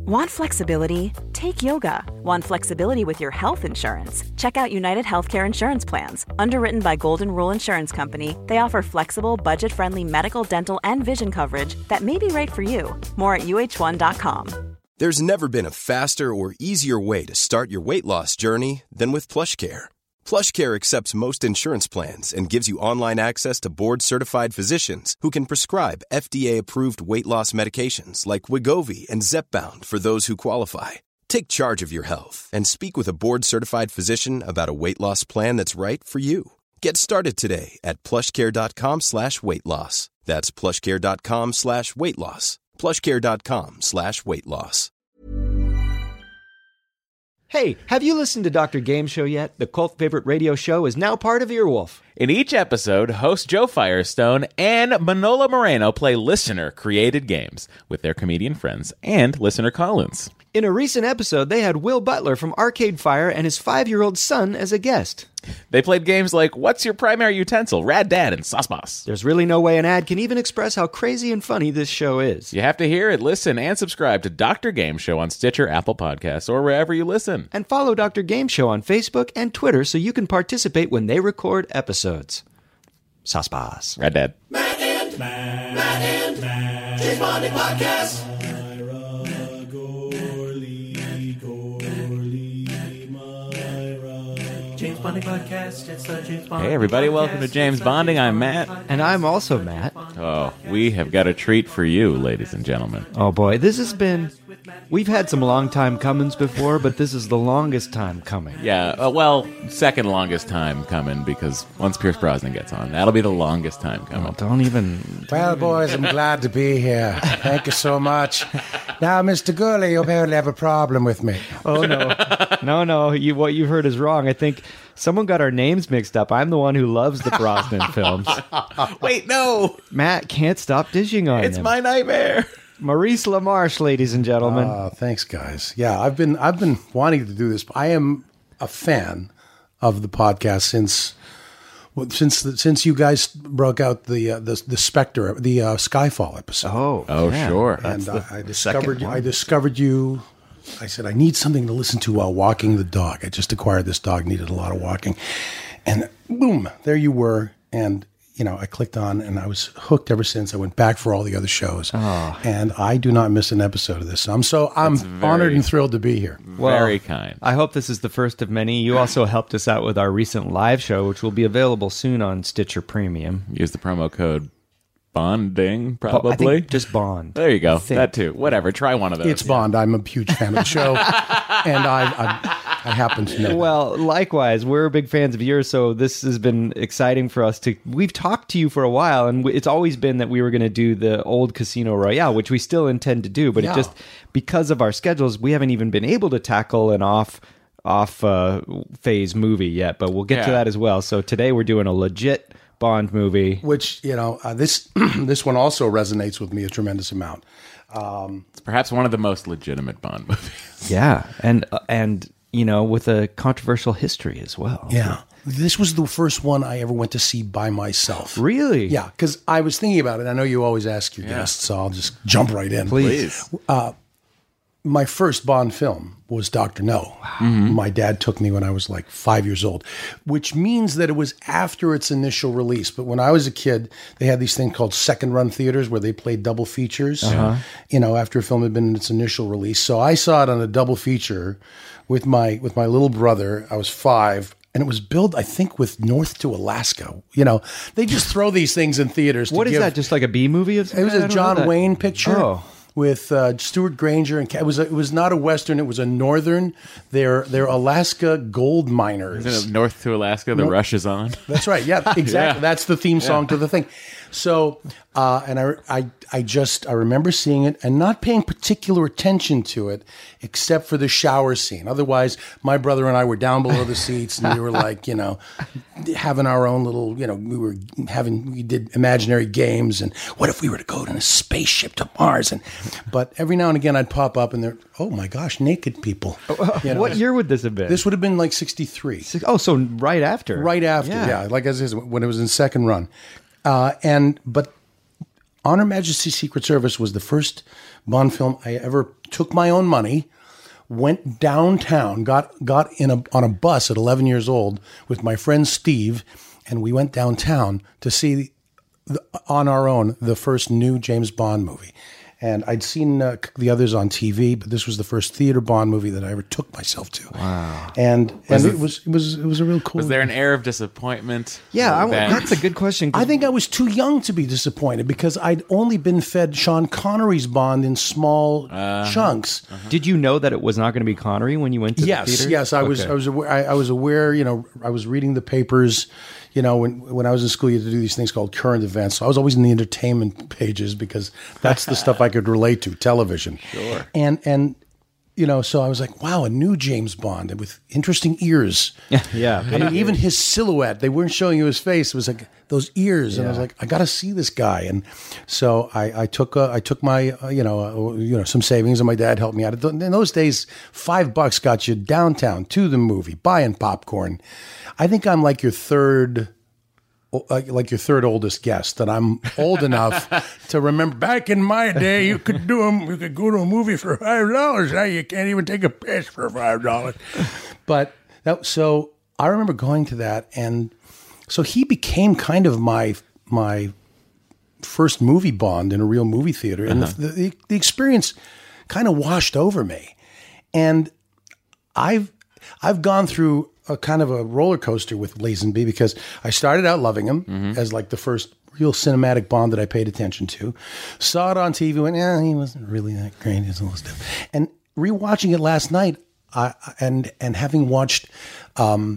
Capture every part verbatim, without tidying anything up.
Want flexibility? Take yoga. Want flexibility with your health insurance? Check out United Healthcare Insurance Plans. Underwritten by Golden Rule Insurance Company, they offer flexible, budget-friendly medical, dental, and vision coverage that may be right for you. More at U H one dot com. There's never been a faster or easier way to start your weight loss journey than with PlushCare. PlushCare accepts most insurance plans and gives you online access to board-certified physicians who can prescribe F D A-approved weight loss medications like Wegovy and Zepbound for those who qualify. Take charge of your health and speak with a board-certified physician about a weight loss plan that's right for you. Get started today at plushcare.com slash weight loss. That's plushcare.com slash weight loss. plushcare.com slash weight loss. Hey, have you listened to Doctor Game Show yet? The cult favorite radio show is now part of Earwolf. In each episode, host Joe Firestone and Manolo Moreno play listener-created games with their comedian friends and listener call-ins. In a recent episode, they had Will Butler from Arcade Fire and his five-year-old son as a guest. They played games like What's Your Primary Utensil, Rad Dad, and Sauce Boss. There's really no way an ad can even express how crazy and funny this show is. You have to hear it, listen, and subscribe to Doctor Game Show on Stitcher, Apple Podcasts, or wherever you listen. And follow Doctor Game Show on Facebook and Twitter so you can participate when they record episodes. Sauce Boss. Rad Dad. Matt and Matt, Matt and Matt, James Bonding Podcast. James Bonding Podcast. It's the James Bonding Hey, everybody. Podcast. Welcome to James Bonding. I'm Matt. And I'm also Matt. Oh, we have got a treat for you, ladies and gentlemen. Oh boy, this has been... We've had some long time comings before, but this is the longest time coming. Yeah, uh, well, second longest time coming, because once Pierce Brosnan gets on, that'll be the longest time coming. Oh, don't even... Well, boys, I'm glad to be here. Thank you so much. Now, Mister Gurley, you apparently have a problem with me. Oh, no. No, no, you, what you've heard is wrong. I think someone got our names mixed up. I'm the one who loves the Brosnan films. Wait, no! Matt can't stop dishing on It's him. my nightmare! Maurice LaMarche, ladies and gentlemen. Uh, thanks, guys. Yeah, I've been I've been wanting to do this. I am a fan of the podcast since well, since since you guys broke out the uh, the the Spectre the uh, Skyfall episode. oh, Oh, yeah. sure. and the uh, I discovered second I one. discovered you. I said I need something to listen to while walking the dog. I just acquired this dog, needed a lot of walking, and boom, there you were. And you know, I clicked on, and I was hooked ever since. I went back for all the other shows, Oh. and I do not miss an episode of this. So I'm so I'm very- honored and thrilled to be here. Well, Very kind. I hope this is the first of many. You also helped us out with our recent live show, which will be available soon on Stitcher Premium. Use the promo code BONDING, Oh, I probably. think just Bond. There you go. Think. That too. Whatever. Try one of those. It's Bond. I'm a huge fan of the show, and I, I I happen to know. Well, likewise, we're big fans of yours, so this has been exciting for us to... We've talked to you for a while, and it's always been that we were going to do the old Casino Royale, which we still intend to do, but Yeah. it just, because of our schedules, we haven't even been able to tackle an off off uh, phase movie yet, but we'll get to Yeah. that as well. So today we're doing a legit Bond movie. Which you know, uh, this this one also resonates with me a tremendous amount. It's perhaps one of the most legitimate Bond movies. Yeah, and uh, and you know, with a controversial history as well. Yeah, this was the first one I ever went to see by myself. Really? Yeah, because I was thinking about it. I know you always ask your Yeah. guests, so I'll just jump right in. Please. My first Bond film was Doctor No. My dad took me when I was like five years old, which means that it was after its initial release. But when I was a kid, they had these things called second run theaters where they played double features, you know, after a film had been in its initial release. So I saw it on a double feature with my with my little brother. I was five. And it was billed, I think, with North to Alaska. You know, they just throw these things in theaters. To What is give, that? Just like a B movie? Of It was I a don't know John that. Wayne picture. Oh. With uh, Stuart Granger, and it was a, it was not a Western, it was a Northern. They're they're Alaska gold miners. Isn't it North to Alaska? The Rush is on. That's right. Yeah, exactly. Yeah. That's the theme song to the thing. So, uh, and I, I, I just, I remember seeing it and not paying particular attention to it, except for the shower scene. Otherwise, my brother and I were down below the seats, and we were like, you know, having our own little, you know, we were having, we did imaginary games, and what if we were to go in a spaceship to Mars? And, but every now and again, I'd pop up, and they're, oh my gosh, naked people. You know, What year would this have been? This would have been like sixty-three. Oh, so right after. Right after, yeah. Like I said, when it was in second run. Uh, and but Honor Majesty's Secret Service was the first Bond film I ever took my own money, went downtown, got got in a on a bus at eleven years old with my friend Steve, and we went downtown to see the, on our own the first new James Bond movie. And I'd seen uh, the others on T V, but this was the first theater Bond movie that I ever took myself to. Wow! And and it, it was it was it was a real cool. Was there an air of disappointment? Yeah, I, that- that's a good question. I think I was too young to be disappointed because I'd only been fed Sean Connery's Bond in small Uh, chunks. Did you know that it was not going to be Connery when you went to Yes, the theater? yes, I was. Okay. I was aware. I, I was aware. You know, I was reading the papers. You know, when when I was in school, you had to do these things called current events. So I was always in the entertainment pages because that's the stuff I could relate to. Television, Sure. And and you know, so I was like, wow, a new James Bond with interesting ears. Yeah. I mean, even his silhouette, they weren't showing you his face. It was like those ears. And I was Yeah. like, I got to see this guy. And so I, I took, uh, I took my, uh, you know, uh, you know, some savings, and my dad helped me out. In those days, five bucks got you downtown to the movie, buying popcorn. I think I'm like your third, uh, like your third oldest guest, that I'm old enough to remember. Back in my day, you could do a, you could go to a movie for five dollars. Now you can't even take a piss for five dollars. But that, so I remember going to that, and so he became kind of my my first movie Bond in a real movie theater, and Uh-huh. the, the the experience kind of washed over me, and I've I've gone through a kind of a roller coaster with Lazenby because I started out loving him Mm-hmm. as like the first real cinematic Bond that I paid attention to. Saw it on T V, went, yeah, he wasn't really that great. He's a little stiff. And rewatching it last night, I, and and having watched um,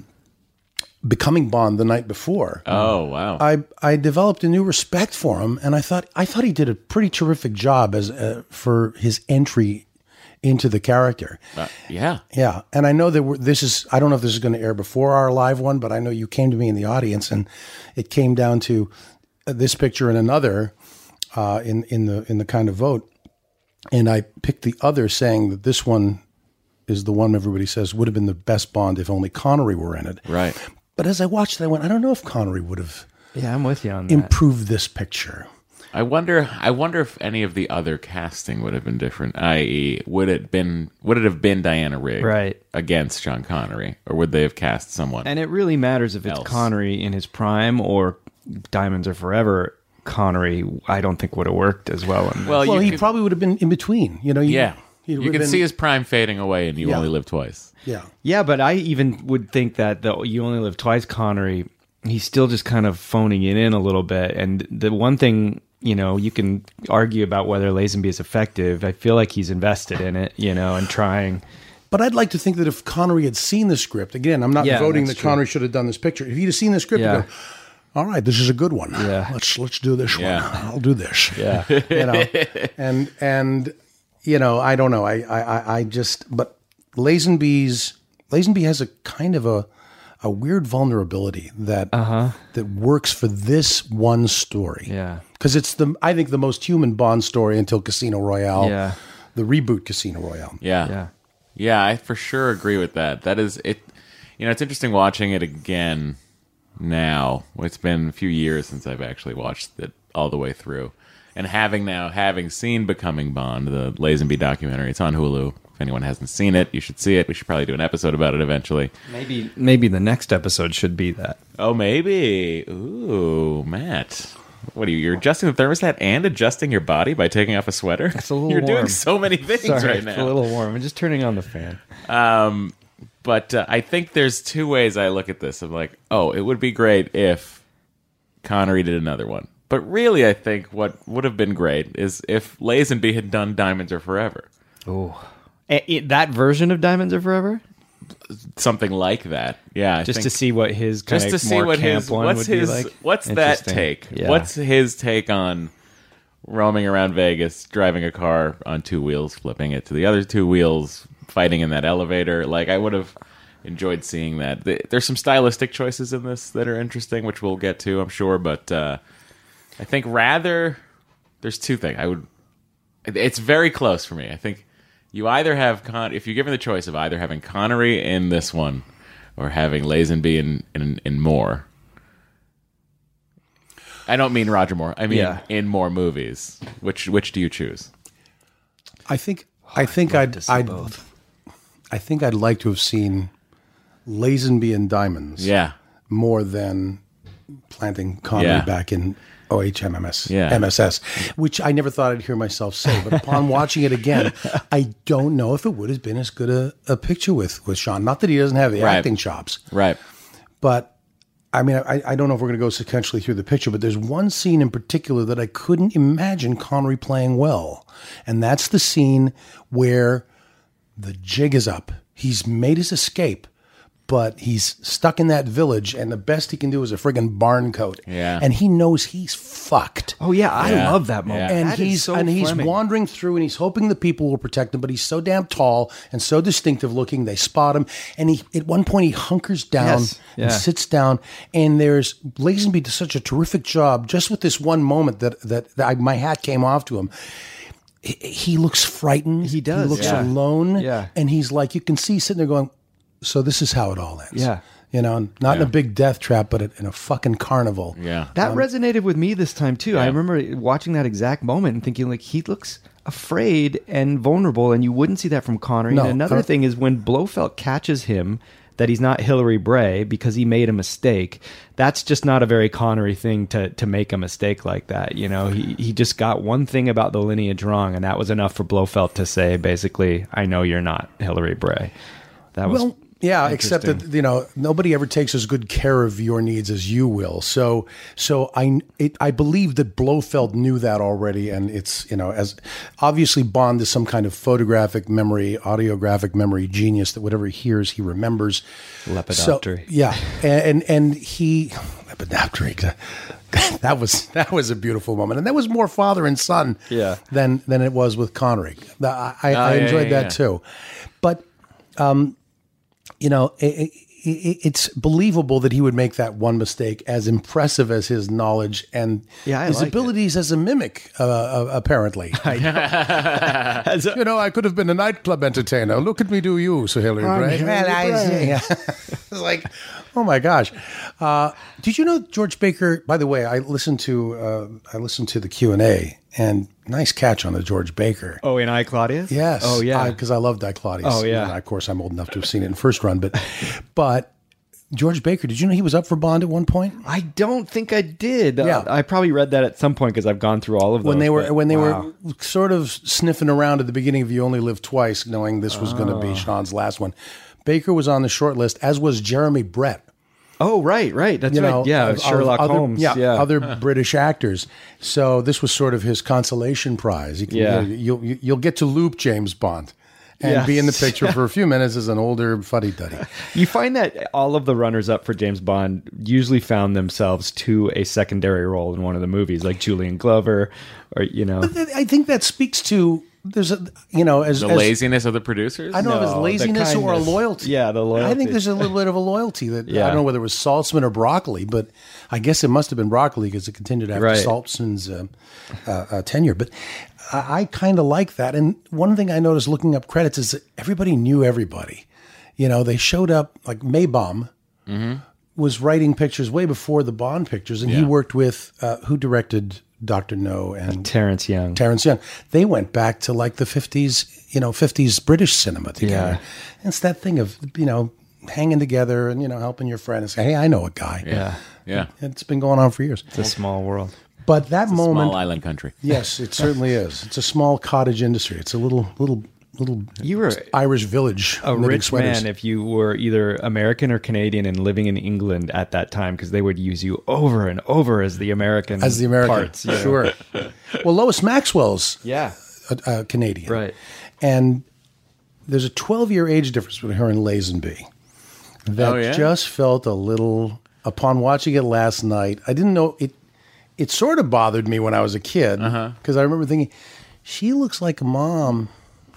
Becoming Bond the night before, Oh wow! I I developed a new respect for him, and I thought I thought he did a pretty terrific job as uh, for his entry into the character. Uh, yeah. Yeah, and I know that we're, this is, I don't know if this is going to air before our live one, but I know you came to me in the audience, and it came down to uh, this picture and another uh, in in the in the kind of vote, and I picked the other, saying that this one is the one everybody says would have been the best Bond if only Connery were in it. Right. But as I watched it, I went, I don't know if Connery would have Yeah, I'm with you on that. improved this picture. I wonder. I wonder if any of the other casting would have been different. that is, would it been would it have been Diana Rigg Right. against Sean Connery, or would they have cast someone? And it really matters if it's else. Connery in his prime or Diamonds Are Forever. Connery, I don't think would have worked as well. In well, Well, you he could- probably would have been in between. You know, you, yeah. he You would can have see been- his prime fading away, and you Yeah. only live twice. Yeah. Yeah, but I even would think that the You Only Live Twice Connery, he's still just kind of phoning it in a little bit. And the one thing, you know, you can argue about whether Lazenby is effective. I feel like he's invested in it, you know, and trying. But I'd like to think that if Connery had seen the script, again, I'm not Yeah, voting that's that true. Connery should have done this picture. If he'd have seen the script, Yeah. he'd go, all right, this is a good one. Yeah. Let's let's do this Yeah. one. I'll do this. Yeah. You know. And and you know, I don't know. I I I- I just but Lazenby's Lazenby has a kind of a a weird vulnerability that Uh-huh. that works for this one story. Yeah. Because it's the I think the most human Bond story until Casino Royale. Yeah. The reboot Casino Royale. Yeah. Yeah. Yeah, I for sure agree with that. That is it. You know, it's interesting watching it again now. It's been a few years since I've actually watched it all the way through. And having now, having seen Becoming Bond, the Lazenby documentary, it's on Hulu. If anyone hasn't seen it, you should see it. We should probably do an episode about it eventually. Maybe maybe the next episode should be that. Oh, maybe. Ooh, Matt. What are you? You're adjusting the thermostat and adjusting your body by taking off a sweater? It's a little You're doing warm. so many things Sorry, right it's now. a little warm. I'm just turning on the fan. Um, but uh, I think there's two ways I look at this. I'm like, oh, it would be great if Connery did another one. But really, I think what would have been great is if Lazenby had done Diamonds Are Forever. Oh, that version of Diamonds Are Forever, Something like that. Yeah. I just think, to see what his kind just to of see more what camp his one what's would his be like. what's that Interesting. take? Yeah. What's his take on roaming around Vegas, driving a car on two wheels, flipping it to the other two wheels, fighting in that elevator? Like, I would have enjoyed seeing that. There's some stylistic choices in this that are interesting, which we'll get to, I'm sure. But uh, I think rather there's two things. I would. It's very close for me. I think you either have Con. If you're given the choice of either having Connery in this one or having Lazenby in in, in more. I don't mean Roger Moore. I mean Yeah. in more movies. Which which do you choose? I think I think love I'd to see I'd both. I think I'd like to have seen Lazenby and Diamonds Yeah. more than planting Connery Yeah. back in O H M M S, Yeah. M S S, which I never thought I'd hear myself say. But upon watching it again, I don't know if it would have been as good a, a picture with, with Sean. Not that he doesn't have the Right. acting chops, Right. but I mean, I, I don't know if we're going to go sequentially through the picture, but there's one scene in particular that I couldn't imagine Connery playing well. And that's the scene where the jig is up. He's made his escape, but he's stuck in that village, and the best he can do is a friggin' barn coat. Yeah. And he knows he's fucked. Oh yeah, I Yeah. love that moment. Yeah. And That is he's so and he's Fleming. wandering through, and he's hoping the people will protect him. But he's so damn tall and so distinctive looking. They spot him, and he at one point he hunkers down Yes. and Yeah. sits down. And there's Lazenby does such a terrific job just with this one moment that that, that I, my hat came off to him. He, he looks frightened. He does, He looks yeah. alone. Yeah. And he's like, you can see sitting there going, "So this is how it all ends." Yeah. You know, not in a big death trap, but in a fucking carnival. Yeah. That resonated with me this time too. I Yeah. remember watching that exact moment and thinking, like, he looks afraid and vulnerable, and you wouldn't see that from Connery. No, and another Con- thing is when Blofeld catches him that he's not Hilary Bray because he made a mistake. That's just not a very Connery thing to to make a mistake like that. You know, he he just got one thing about the lineage wrong, and that was enough for Blofeld to say, basically, "I know you're not Hilary Bray." That was Well, yeah, except interesting. that you know nobody ever takes as good care of your needs as you will. So, so I it, I believe that Blofeld knew that already, and it's you know as obviously Bond is some kind of photographic memory, audiographic memory genius that whatever he hears he remembers. Lepidoptery. So, yeah, and and, and he lepidoptery. That was that was a beautiful moment, and that was more father and son Yeah. than than it was with Connery. I, I, I yeah, enjoyed yeah, that yeah. too, but. You know, it, it, it's believable that he would make that one mistake, as impressive as his knowledge and Yeah, I his liked abilities as a mimic, uh, uh, apparently. As a- You know, I could have been a nightclub entertainer. Look at me do you, Sir Hilary Bray. Well, I- yeah. It's like, oh my gosh. Uh, did you know George Baker, by the way, I listened to uh, I listened to the Q and A, and nice catch on the George Baker. oh, in I, Claudius? Yes. Oh, yeah. Because I, loved I, Claudius. Oh, yeah. And of course, I'm old enough to have seen it in first run. But, but George Baker, did you know he was up for Bond at one point? I don't think I did. Yeah. Uh, I probably read that at some point because I've gone through all of those. When they were but- when they wow. were sort of sniffing around at the beginning of You Only Live Twice, knowing this was going to Oh. be Sean's last one, Baker was on the short list, as was Jeremy Brett. Oh, right, right. That's You right. know, yeah, of- of Sherlock other, Holmes. Yeah, Yeah. other British actors. So this was sort of his consolation prize. You can, Yeah. you, you'll you'll get to loop James Bond and be in the Yes. picture for a few minutes as an older fuddy duddy. You find that all of the runners up for James Bond usually found themselves to a secondary role in one of the movies, like Julian Glover, or, you know. I think that speaks to there's a you know as The as, laziness of the producers? I don't know if No, it's the laziness or a kindness. loyalty. Yeah, the I loyalty. think there's a little bit of a loyalty that I Yeah. don't know whether it was Saltzman or Broccoli, but I guess it must have been Broccoli because it continued after Right. Saltzman's uh, uh, uh, tenure. But I, I kind of like that. And one thing I noticed looking up credits is that everybody knew everybody. You know, they showed up like Maybaum was writing pictures way before the Bond pictures, and he Yeah. worked with uh, who directed Doctor No and Terrence Young. Terrence Young. They went back to like the fifties, you know, fifties British cinema together. Yeah. It's that thing of, you know, hanging together and, you know, helping your friend and say, hey, I know a guy. yeah. Yeah. It's been going on for years. It's a small world. But that moment, Small island country. yes, it certainly is. It's a small cottage industry. It's a little, little, little You were Irish village. a knitting rich sweaters. man if you were either American or Canadian and living in England at that time, because they would use you over and over as the American As the American. parts. you know? Sure. Well, Lois Maxwell's Yeah. a, a Canadian. Right. And there's a twelve-year age difference between her and Lazenby that Oh, yeah? just felt a little, upon watching it last night, I didn't know, it It sort of bothered me when I was a kid because I remember thinking, she looks like a mom.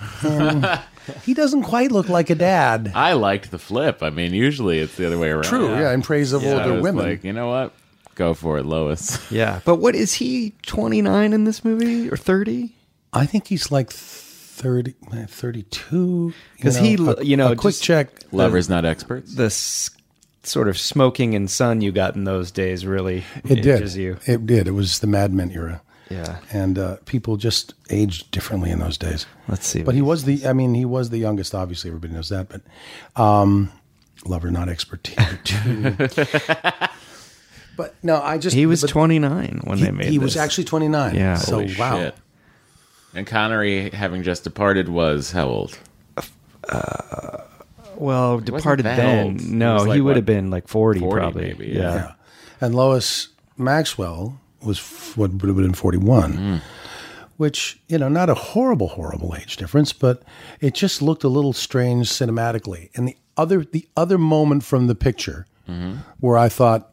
And he doesn't quite look like a dad. I liked the flip. I mean, usually it's the other way around. True, yeah, in praise of I older was women. like, you know what? Go for it, Lois. Yeah. But what is he, twenty-nine in this movie or thirty? I think he's like thirty, thirty-two. 'Cause you he, know, a, you know, a quick just- check. Lovers, not experts. The s- sort of smoking and sun you got in those days really It did. ages you. It did. It was the Mad Men era. Yeah. And uh, people just aged differently in those days. Let's see. But he was the, I mean, he was the youngest, obviously, everybody knows that, but um, lover, not expert. But no, I just... He was but twenty-nine when he, they made He this. was actually twenty-nine. Yeah. So, Holy wow. shit. And Connery, having just departed, was how old? Well, departed that then. old. He No, was he like, would what, have been like forty, forty probably. maybe, yeah. yeah. Yeah. And Lois Maxwell was f- what would have been forty-one, Mm. which, you know, not a horrible, horrible age difference, but it just looked a little strange cinematically. And the other, the other moment from the picture Mm-hmm. where I thought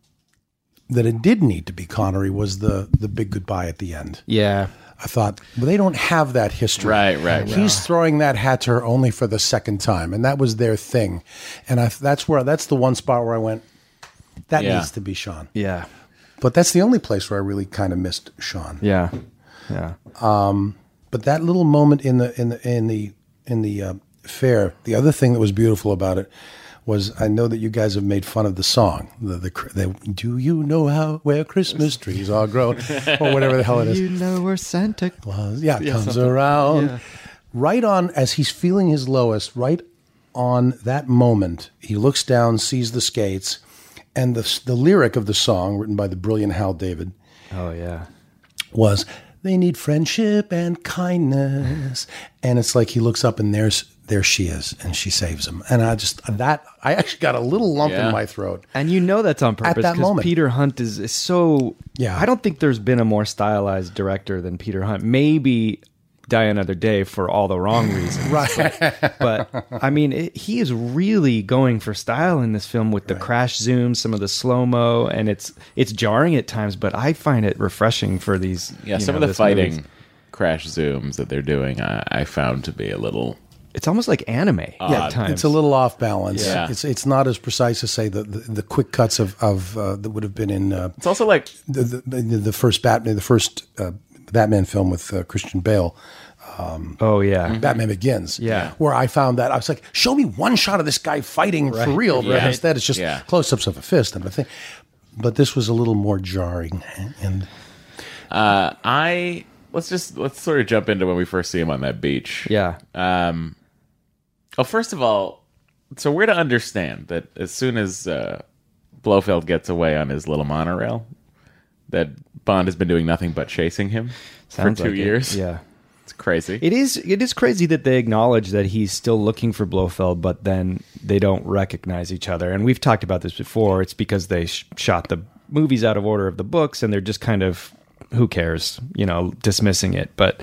that it did need to be Connery was the the big goodbye at the end. Yeah. I thought, well, they don't have that history. Right, right, He's right. throwing that hat to her only for the second time, and that was their thing. And I, that's where that's the one spot where I went, that Yeah. needs to be Sean. Yeah. But that's the only place where I really kind of missed Sean. Yeah. Yeah. But that little moment in the in the in the in the uh, fair, the other thing that was beautiful about it was I know that you guys have made fun of the song. The, the, the do you know how where Christmas trees are grown, or whatever the hell it is. You know where Santa Claus. Yeah, it comes around. Yeah. Right on, as he's feeling his lowest, right on that moment, he looks down, sees the skates, and the, the lyric of the song, written by the brilliant Hal David, Oh, yeah. was, they need friendship and kindness. And it's like he looks up and there's there she is, and she saves him. And I just, that, I actually got a little lump Yeah. in my throat. And you know that's on purpose that because moment. Peter Hunt is, is so. Yeah. I don't think there's been a more stylized director than Peter Hunt. Maybe Die Another Day for all the wrong reasons. Right. But I mean, it, he is really going for style in this film with the crash zooms, some of the slow mo, and it's it's jarring at times. But I find it refreshing for these. Yeah, you some know, of the this fighting movies. crash zooms that they're doing, I, I found to be a little. It's almost like anime Yeah, at times. it's a little off balance. Yeah. It's it's not as precise as say the the, the quick cuts of of uh, that would have been in uh, It's also like the, the the first Batman the first uh, Batman film with uh, Christian Bale, Oh yeah, Batman Begins. Yeah. where I found that I was like, show me one shot of this guy fighting for real. But Yeah. instead, it's just Yeah. close-ups of a fist and a thing. But this was a little more jarring, and uh, I let's just let's sort of jump into when we first see him on that beach. yeah. Um, oh, first of all, so we're to understand that as soon as uh, Blofeld gets away on his little monorail, that Bond has been doing nothing but chasing him Sounds for two like it. years. Yeah. It's crazy. It is it is crazy that they acknowledge that he's still looking for Blofeld, but then they don't recognize each other. And we've talked about this before. It's because they sh- shot the movies out of order of the books, and they're just kind of, who cares, you know, dismissing it. But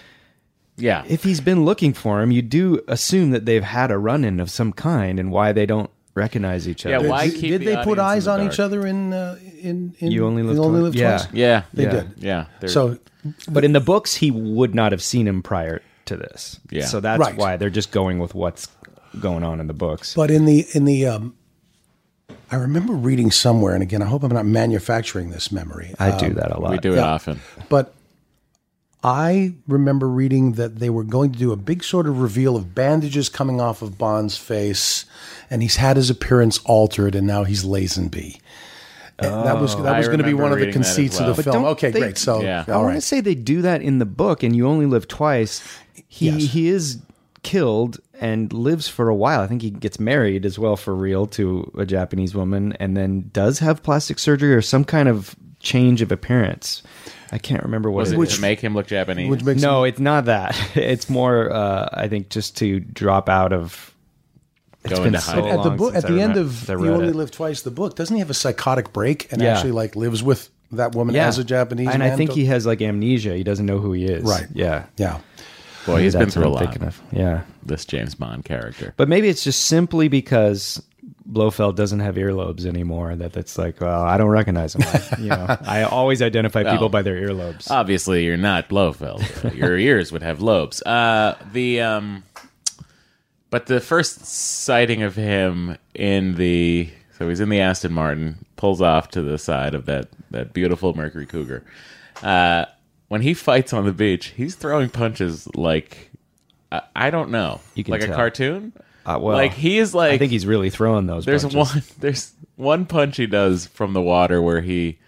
yeah. if he's been looking for him, you do assume that they've had a run-in of some kind, and why they don't recognize each other. Yeah, why did, keep did the they put audience in eyes the on dark? each other in uh, in, in You Only Live in Only Twice? Live Yeah. Twice? Yeah. They Yeah. did. Yeah. they're- So But in the books, he would not have seen him prior to this. Yeah. So that's Right. why they're just going with what's going on in the books. But in the in the, um, I remember reading somewhere, and again, I hope I'm not manufacturing this memory. I do that a lot. we do it yeah. often. But I remember reading that they were going to do a big sort of reveal of bandages coming off of Bond's face, and he's had his appearance altered, and now he's Lazenby. And that was that I was going to be remember one of the reading that as conceits well. of the But film. don't Okay, they- great. So, Yeah. I all want to right. say they do that in the book, and You Only Live Twice. He Yes. he is killed and lives for a while. I think he gets married as well for real to a Japanese woman, and then does have plastic surgery or some kind of change of appearance. I can't remember what Was it it is. to make him look Japanese? Which makes No, it's not that. It's more, uh, I think, just to drop out of. It's Go been into so hiding. at the long book since at I the end remem- of since I You read Only it. Live Twice, the book, doesn't he have a psychotic break and Yeah. actually like lives with that woman Yeah, as a Japanese and man? I think he has like amnesia. He doesn't know who he is. Right. Yeah. Yeah. Boy, he's Maybe been that's through a what I'm lot. thinking of. Yeah. This James Bond character. But maybe it's just simply because Blofeld doesn't have earlobes anymore that it's like, well, I don't recognize him. I, you know, I always identify people Oh. by their earlobes. Obviously, you're not Blofeld. Your ears would have lobes. Uh, the um, but the first sighting of him in the so he's in the Aston Martin, pulls off to the side of that that beautiful Mercury Cougar. Uh, when he fights on the beach, he's throwing punches like I, I don't know, You can like tell. a cartoon. Uh, well, like he is like I think he's really throwing those. There's punches. one. There's one punch he does from the water where he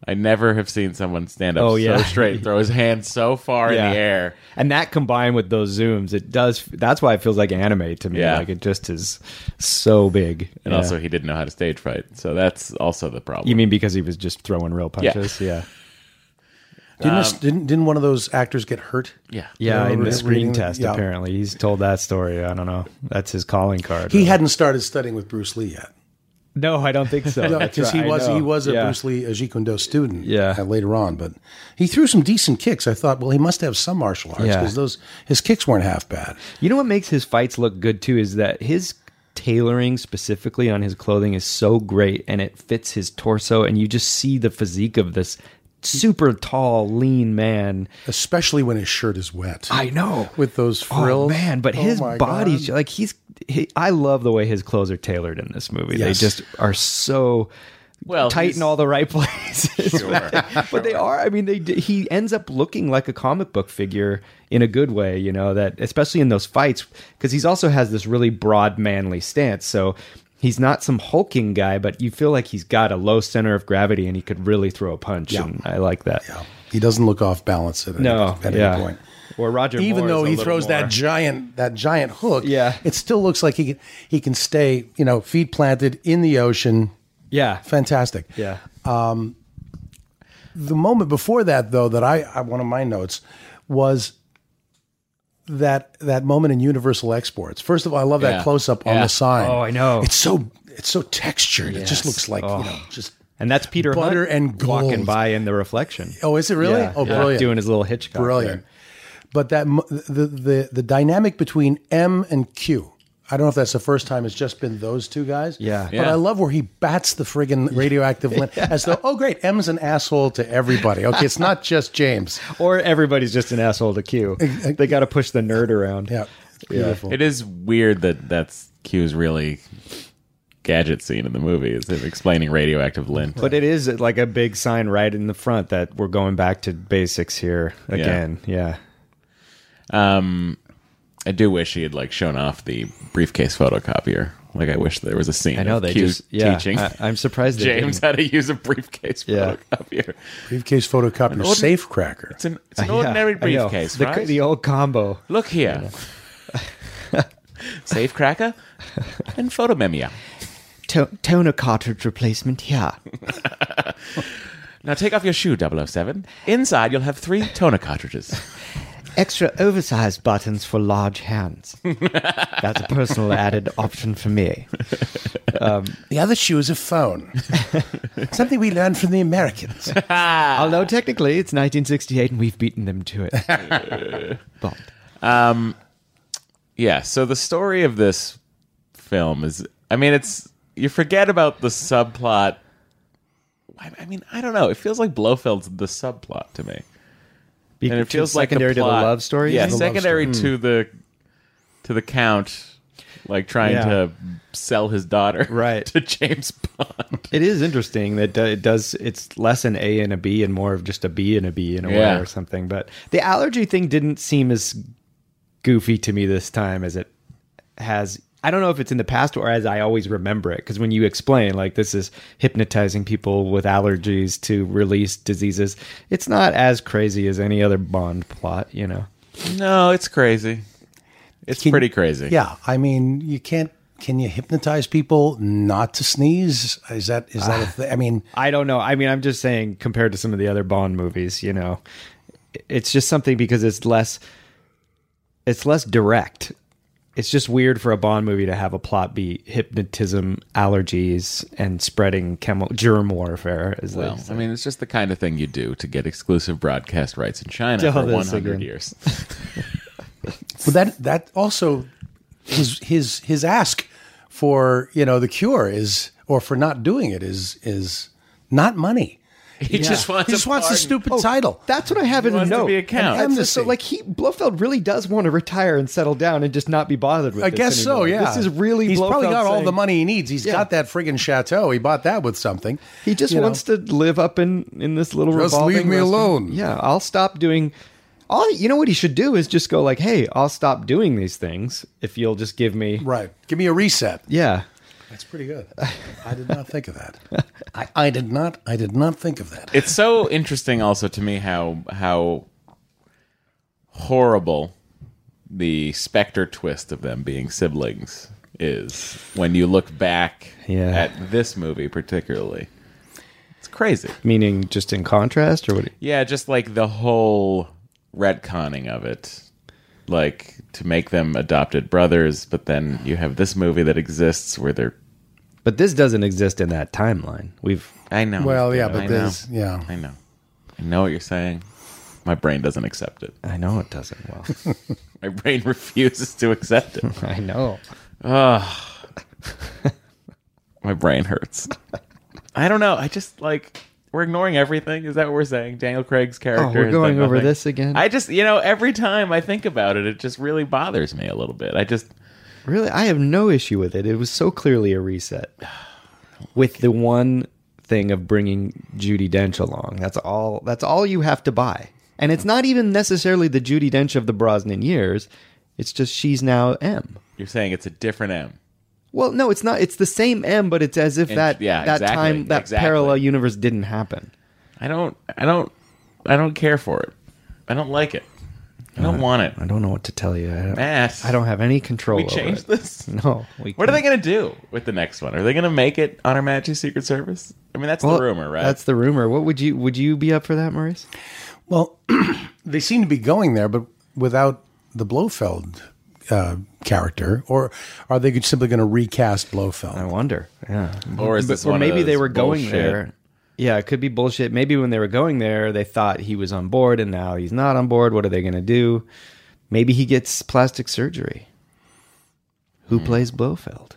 I never have seen someone stand up Oh, yeah. so straight, throw his hands so far Yeah. in the air. And that combined with those zooms, it does. That's why it feels like anime to me. Yeah. Like it just is so big. And Yeah. also, he didn't know how to stage fight, so that's also the problem. you mean because he was just throwing real punches? Yeah. Didn't, Um, us- didn't didn't one of those actors get hurt? Yeah, Yeah, Yeah, in the re- screen reading- test, yeah. apparently. He's told that story. I don't know. That's his calling card. He really. hadn't started studying with Bruce Lee yet. No, I don't think so. That's Because right, he I was know. he was a Yeah. Bruce Lee a Jeet Kune Do student Yeah. uh, later on, but he threw some decent kicks. I thought, well, he must have some martial arts Yeah. because those his kicks weren't half bad. You know what makes his fights look good too is that his tailoring specifically on his clothing is so great and it fits his torso and you just see the physique of this super tall, lean man. Especially when his shirt is wet. I know. With those frills. Oh man, but Oh, his my body's God. like he's he, I love the way his clothes are tailored in this movie. Yes. They just are so Well, tight he's- in all the right places. Sure, But they are. I mean, they d- he ends up looking like a comic book figure in a good way, you know, that especially in those fights because he's also has this really broad manly stance. So he's not some hulking guy, but you feel like he's got a low center of gravity and he could really throw a punch. Yeah. And I like that. Yeah. He doesn't look off balance at, No, any, at yeah. any point. Or Roger Even Moore though is a he little throws more- that giant that giant hook, Yeah. it still looks like he can he can stay, you know, feet planted in the ocean. Yeah. Fantastic. Yeah. The moment before that, though, that I, I one of my notes was that that moment in Universal Exports. First of all, I love that Yeah. close up on Yeah. the sign. Oh, I know. It's so it's so textured. It just Yes. looks like Oh. you know just. And that's Peter Butter Hunt and gold. walking by in the reflection. Oh, is it really? Yeah, oh, yeah. brilliant! Doing his little Hitchcock. Brilliant. there. But that mo- the the the dynamic between M and Q. I don't know if that's the first time it's just been those two guys. Yeah. But Yeah. I love where he bats the friggin' radioactive lint as though, oh, great, M's an asshole to everybody. Okay, it's not just James. Or everybody's just an asshole to Q. They got to push the nerd around. Yeah, it's beautiful. It is weird that that's Q's really gadget scene in the movie, is it explaining radioactive lint. But it is like a big sign right in the front that we're going back to basics here again. Yeah. Um, I do wish he had like shown off the briefcase photocopier. Like I wish there was a scene. I know of they Q just yeah. teaching I, I'm surprised they James didn't. how to use a briefcase Yeah. photocopier. Briefcase photocopier, ordin- safe cracker. It's an, it's an Uh, Yeah, ordinary I know. briefcase, The, right? the old combo. Look here. Safe cracker and photomemia. To- toner cartridge replacement here. Now take off your shoe, double oh seven. Inside you'll have three toner cartridges. Extra oversized buttons for large hands. That's a personal added option for me. The other shoe is a phone. Something we learned from the Americans. Although technically it's nineteen sixty-eight and we've beaten them to it. Bond. Yeah, so the story of this film is, I mean, it's, you forget about the subplot. I I mean, I don't know. It feels like Blofeld's the subplot to me. And it feels like secondary the to the plot- love story. Yeah, The love secondary story. to the to the Count, like trying Yeah. to sell his daughter Right. to James Bond. It is interesting that uh, it does. It's less an A and a B and more of just a B and a B in a Yeah. way or something. But the allergy thing didn't seem as goofy to me this time as it has. I don't know if it's in the past or as I always remember it. Because when you explain like this is hypnotizing people with allergies to release diseases, it's not as crazy as any other Bond plot. You know. No, it's crazy. It's Can- pretty crazy. Yeah, I mean, you can't. Can you hypnotize people not to sneeze? Is that is that a thing? I mean, I don't know. I mean, I'm just saying compared to some of the other Bond movies, you know, it's just something because it's less, it's less direct. It's just weird for a Bond movie to have a plot be hypnotism, allergies, and spreading chemo germ warfare. As Well, they say. I mean, it's just the kind of thing you do to get exclusive broadcast rights in China Oh, for this one hundred again. years. but that that also his his his ask for you know the cure is or for not doing it is is not money. He just wants, He just a wants the pardon. stupid title. That's what I have in a wants to note. be a count. And- and Amnesty. so, like, he Blofeld really does want to retire and settle down and just not be bothered with. I this guess so. anymore. Yeah, This is really. He's probably Blofeld got all saying- the money he needs. He's Yeah. got that friggin' chateau. He bought that with something. He just You know? wants to live up in in this little Just revolving leave me restaurant. alone. Yeah, I'll stop doing. All you know what he should do is just go like, "Hey, I'll stop doing these things if you'll just give me." Right. Give me a reset. Yeah, That's pretty good. I did not think of that. I, I did not. I did not think of that. It's so interesting, also to me, how how horrible the Spectre twist of them being siblings is when you look back Yeah. at this movie, particularly. It's crazy. Meaning just in contrast, or what? Yeah, just like the whole retconning of it. Like, to make them adopted brothers, but then you have this movie that exists where they're... But this doesn't exist in that timeline. We've I know. Well, yeah, I but know. there's yeah. I know. I know what you're saying. My brain doesn't accept it. I know it doesn't. Well, My brain refuses to accept it. I know. My brain hurts. I don't know. I just, like... We're ignoring everything. Is that what we're saying? Daniel Craig's character. Oh, we're has going done over nothing. this again? I just, you know, every time I think about it, it just really bothers me a little bit. I just, Really, I have no issue with it. It was so clearly a reset. With the one thing of bringing Judi Dench along. That's all. That's all you have to buy. And it's not even necessarily the Judi Dench of the Brosnan years. It's just she's now M. you're saying it's a different M. Well, no, it's not. It's the same M, but it's as if And- that yeah, that exactly, time that exactly. parallel universe didn't happen. I don't, I don't, I don't care for it. I don't like it. I don't want it. I don't know what to tell you. I don't, Matt, I don't have any control we over changed it. this? No. We What are they can't. going to do with the next one? Are they going to make it on Her Majesty's Secret Service? I mean, that's Well, the rumor, right? That's the rumor. What would you would you be up for that, Maurice? Well, they seem to be going there, but without the Blofeld uh, character, or are they simply going to recast Blofeld? I wonder. Yeah. Or is But- this or one of maybe they those were going bullshit- there. Yeah, it could be bullshit. Maybe when they were going there, they thought he was on board, and now he's not on board. What are they going to do? Maybe he gets plastic surgery. Who Hmm. plays Blofeld?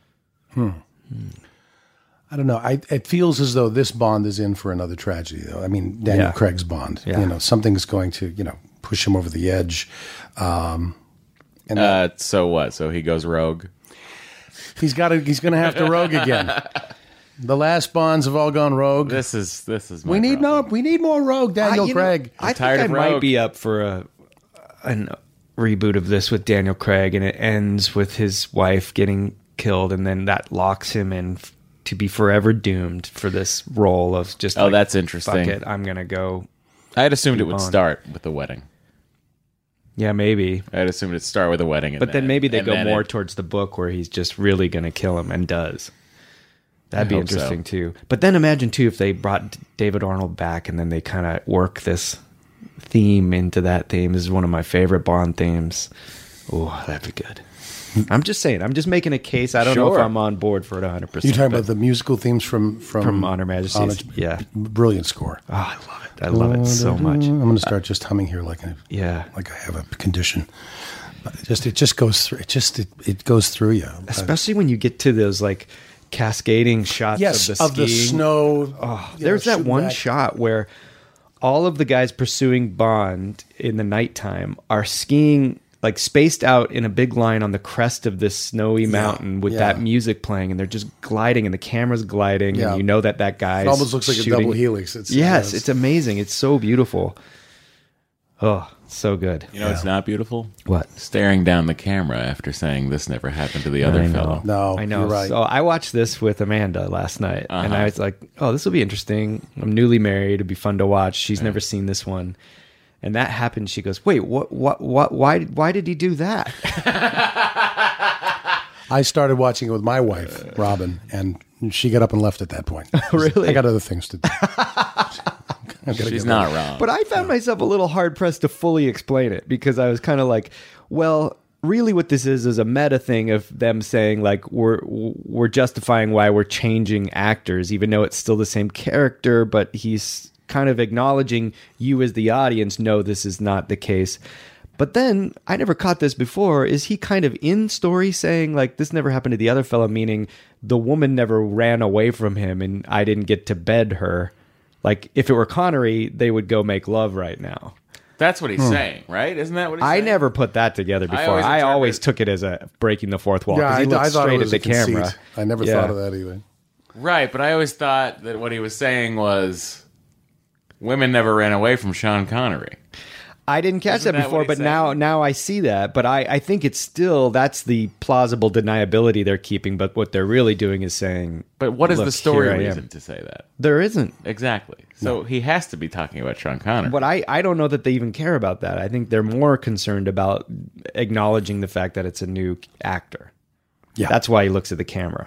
I don't know. I, it feels as though this Bond is in for another tragedy, though. I mean, Daniel Yeah. Craig's Bond. Yeah. You know, something's going to, you know, push him over the edge. Um, and Uh, so what? So he goes rogue? he's got to. He's going to have to rogue again. The last Bonds have all gone rogue. This is this is. My we need problem. no. We need more rogue, Daniel I, you know, Craig. I tired think of I might Rogue. be up for a an reboot of this with Daniel Craig, and it ends with his wife getting killed, and then that locks him in f- to be forever doomed for this role of just. Oh, like, that's interesting. Fuck it, I'm gonna go. I had assumed it would Bond. start with the wedding. Yeah, maybe. I had assumed it'd start with a wedding, and But then maybe they and go then more it- towards the book where he's just really going to kill him and does. That'd I be hope so. interesting too. But then imagine too if they brought D- David Arnold back and then they kind of work this theme into that theme. This is one of my favorite Bond themes. Oh, that'd be good. I'm just saying. I'm just making a case. I don't know Sure. if I'm on board for it one hundred percent. You're talking but about the musical themes from from, from Honor Majesty's. Honor- Yeah. brilliant score. Oh, I love it. I love it so much. I'm going to start just humming here like a, Yeah. like I have a condition. But it just it just goes through. It just it, it goes through you. Especially when you get to those like cascading shots yes, of the of the skiing. snow. Oh, you there's know, that shooting one back. shot where all of the guys pursuing Bond in the nighttime are skiing like spaced out in a big line on the crest of this snowy mountain with yeah. that music playing, and they're just gliding, and the camera's gliding, Yeah. and you know that that guy It almost looks like a double helix. It's, yes, uh, it's amazing. It's so beautiful. Oh, so good. You know, it's not beautiful. What? Staring down the camera after saying this never happened to the other I know. fellow. No, I know. you're right. So I watched this with Amanda last night, and Uh-huh. I was like, "Oh, this will be interesting. I'm newly married. It'd be fun to watch." She's never seen this one, and that happened. She goes, "Wait, what? What? What? Why? Why did he do that?" I started watching it with my wife, Robin, and she got up and left at that point. Really? I got other things to do. I've gotta She's get not ready. wrong. But I found myself a little hard pressed to fully explain it because I was kind of like, "Well, really, what this is is a meta thing of them saying like we're we're justifying why we're changing actors, even though it's still the same character, but he's kind of acknowledging you as the audience know this is not the case." But then I never caught this before. Is he kind of in story saying like this never happened to the other fella, meaning the woman never ran away from him and I didn't get to bed her? Like if it were Connery, they would go make love right now. That's what he's saying, right? Isn't that what he's I saying? never put that together before. always I always, interpret- took it as a breaking the fourth wall. Yeah, 'cause I, he looked I thought straight it was at the a conceit. camera. I never Yeah. thought of that either. Right, but I always thought that what he was saying was women never ran away from Sean Connery. I didn't catch Isn't that that before, what but he's now saying? now I see that. But I, I think it's still that's the plausible deniability they're keeping. But what they're really doing is saying, But what is "Look, the story here I am." reason to say that? There isn't. Exactly. So he has to be talking about Sean Connery. But I, I don't know that they even care about that. I think they're more concerned about acknowledging the fact that it's a new actor. Yeah. That's why he looks at the camera.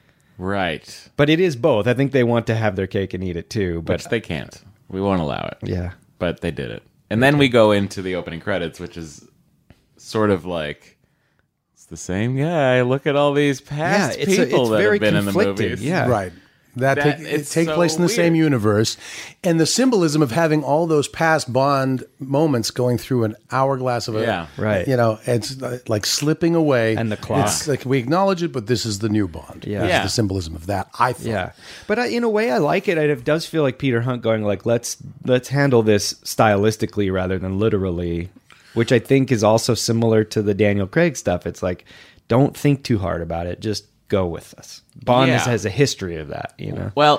Right. But it is both. I think they want to have their cake and eat it too. But Which they can't. We won't allow it. yeah. But they did it. And then we go into the opening credits, which is sort of like, it's the same guy. Look at all these past Yeah, it's a- people it's that very have been in the conflicting, movies. yeah. Right. That, That- take, it it's take so place in the same weird. universe. And the symbolism of having all those past Bond moments going through an hourglass of a, Yeah. Right. you know, it's like slipping away. And the clock. It's like we acknowledge it, but this is the new Bond. Yeah. This is Yeah. the symbolism of that, I thought. Yeah, but I, in a way, I like it. It does feel like Peter Hunt going like, let's let's handle this stylistically rather than literally, which I think is also similar to the Daniel Craig stuff. It's like, don't think too hard about it. Just go with us. Bond Yeah. has, has a history of that, you know. Well,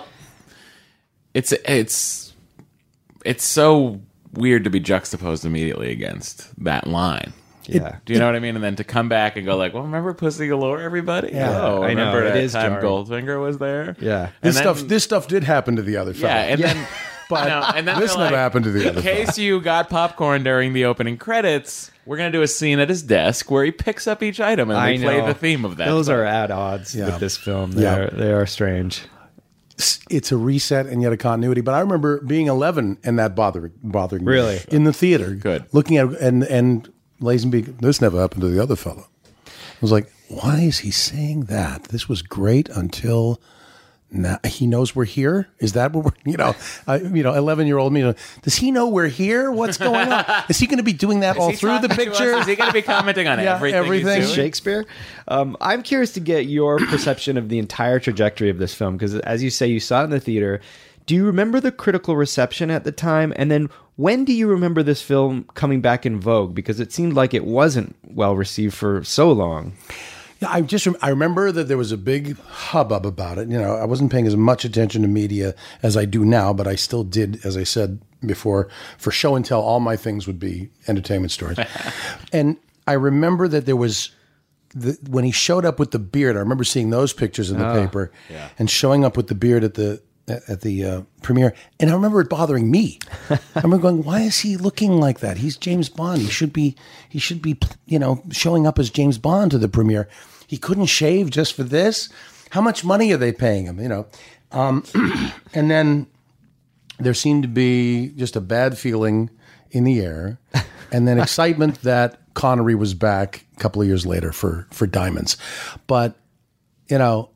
it's it's it's so weird to be juxtaposed immediately against that line. Yeah, Do you know what I mean? And then to come back and go like, well, remember Pussy Galore, everybody? Yeah, oh, I know. remember It that is time jarring. Goldfinger was there? yeah. This And stuff then- this stuff did happen to the other fellow. Yeah, and then But you know, and then this they're never like, happened to the other in case you got popcorn during the opening credits, we're gonna do a scene at his desk where he picks up each item and I we play know. the theme of that. Those So- are at odds Yeah. with this film. They Yeah. are they are strange. It's a reset and yet a continuity. But I remember being eleven and that bothering bothering me. Really? In the theater. Good. Looking at and and Lazenby, this never happened to the other fellow. I was like, why is he saying that? This was great until now. He knows we're here. Is that what we're, you know, uh, you know, eleven year old me, you know, does he know we're here? What's going on? Is he going to be doing that Is all he through the talking to us? picture? Is he going to be commenting on Yeah, everything? everything. He's doing? Shakespeare. Um, I'm curious to get your perception of the entire trajectory of this film because, as you say, you saw it in the theater. Do you remember the critical reception at the time? And then when do you remember this film coming back in vogue? Because it seemed like it wasn't well received for so long. Yeah, I just rem- I remember that there was a big hubbub about it. You know, I wasn't paying as much attention to media as I do now, but I still did, as I said before, for show and tell. All my things would be entertainment stories, and I remember that there was the, when he showed up with the beard. I remember seeing those pictures in the paper, and showing up with the beard at the at the uh, premiere, and I remember it bothering me. I remember going, "Why is he looking like that? He's James Bond. He should be, he should be, you know, showing up as James Bond to the premiere. He couldn't shave just for this. How much money are they paying him? You know." Um, and then there seemed to be just a bad feeling in the air, and then excitement that Connery was back a couple of years later for for Diamonds. But you know,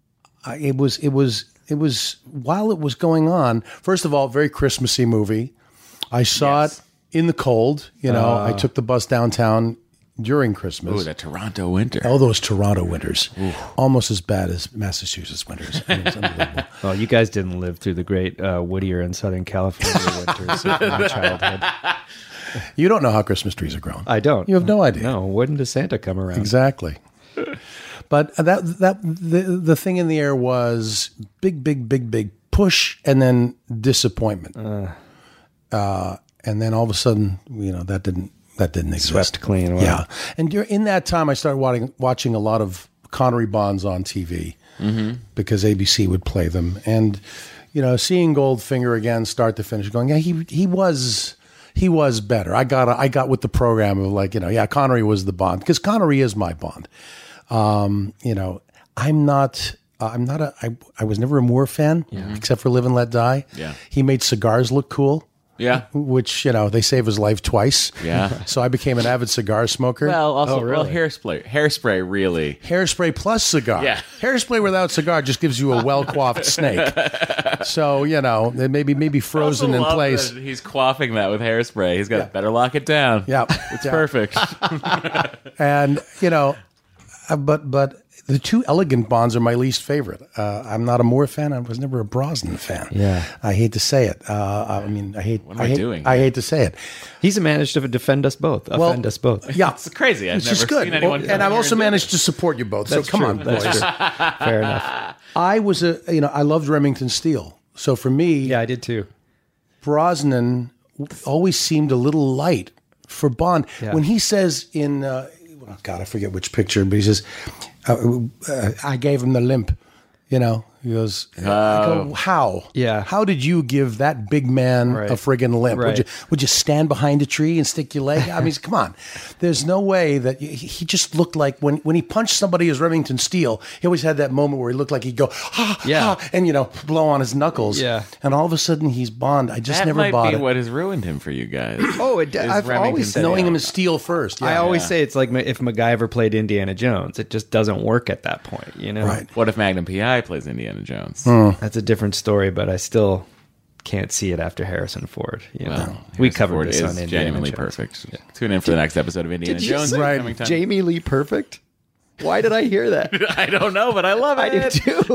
I, it was it was. It was, while it was going on, first of all, very Christmassy movie. I saw Yes. it in the cold. You know, I took the bus downtown during Christmas. Ooh, the Toronto winter. All those Toronto winters, almost as bad as Massachusetts winters. I mean, it's unbelievable. Well, you guys didn't live through the great uh, Whittier and Southern California winters of my childhood. You don't know how Christmas trees are grown. I don't. You have no idea. No, when does Santa come around? Exactly. But that that the the thing in the air was big, big, big, big push, and then disappointment. Uh, and then all of a sudden, you know, that didn't that didn't exist. Swept clean away. Yeah. And dur- in that time, I started watching watching a lot of Connery Bonds on T V because A B C would play them, and you know, seeing Goldfinger again, start to finish, going, yeah, he he was. He was better. I got I got with the program of like, you know, yeah, Connery was the Bond because Connery is my Bond. Um, you know, I'm not. Uh, I'm not a. I, I was never a Moore fan, except for Live and Let Die. Yeah. He made cigars look cool, Yeah. which you know they save his life twice. Yeah. So I became an avid cigar smoker. Well, also, Oh, really? well, hairspray, hairspray, really. Hairspray plus cigar. Yeah. Hairspray without cigar just gives you a well coiffed snake. So you know, it maybe maybe frozen I in also love place. that he's quaffing that with hairspray. He's got Yeah. better lock it down. Yeah, It's Yeah. perfect. And you know, uh, but but the two elegant Bonds are my least favorite. Uh, I'm not a Moore fan. I was never a Brosnan fan. Yeah. I hate to say it. Uh, I mean, I hate. What am I hate, doing I here? hate to say it. He's managed to defend us both, offend us both. Yeah, It's crazy. I've it's never just good. seen anyone. Well, come and I've here also and do managed to support you both. That's so come true. on, That's boys. true. Fair enough. I was a you know I loved Remington Steele. So for me, Yeah, I did too. Brosnan always seemed a little light for Bond. Yeah. When he says in, uh, oh God, I forget which picture, but he says, uh, uh, I gave him the limp, you know. He goes, I go, how? Yeah. How did you give that big man Right. a friggin' limp? Right. Would you would you stand behind a tree and stick your leg? I mean, come on. There's no way that he, he just looked like when, when he punched somebody as Remington Steele, he always had that moment where he looked like he'd go, ah, Yeah. ah, and, you know, blow on his knuckles. Yeah. And all of a sudden he's Bond. I just That never might bought be it. what has ruined him for you guys. Oh, it, Is I've Remington always said Knowing it. him as Steele first. I Yeah. always Yeah. say it's like if MacGyver played Indiana Jones. It just doesn't work at that point, you know? Right. What if Magnum P I plays Indiana Jones? That's a different story, but I still can't see it after Harrison Ford. You know? Well, we Harrison covered Ford this is on Indiana genuinely Jones. perfect. Tune in for the next episode of Indiana Did you Jones. say Right. Coming time. Jamie Lee Perfect? Why did I hear that? I don't know, but I love it. I do too.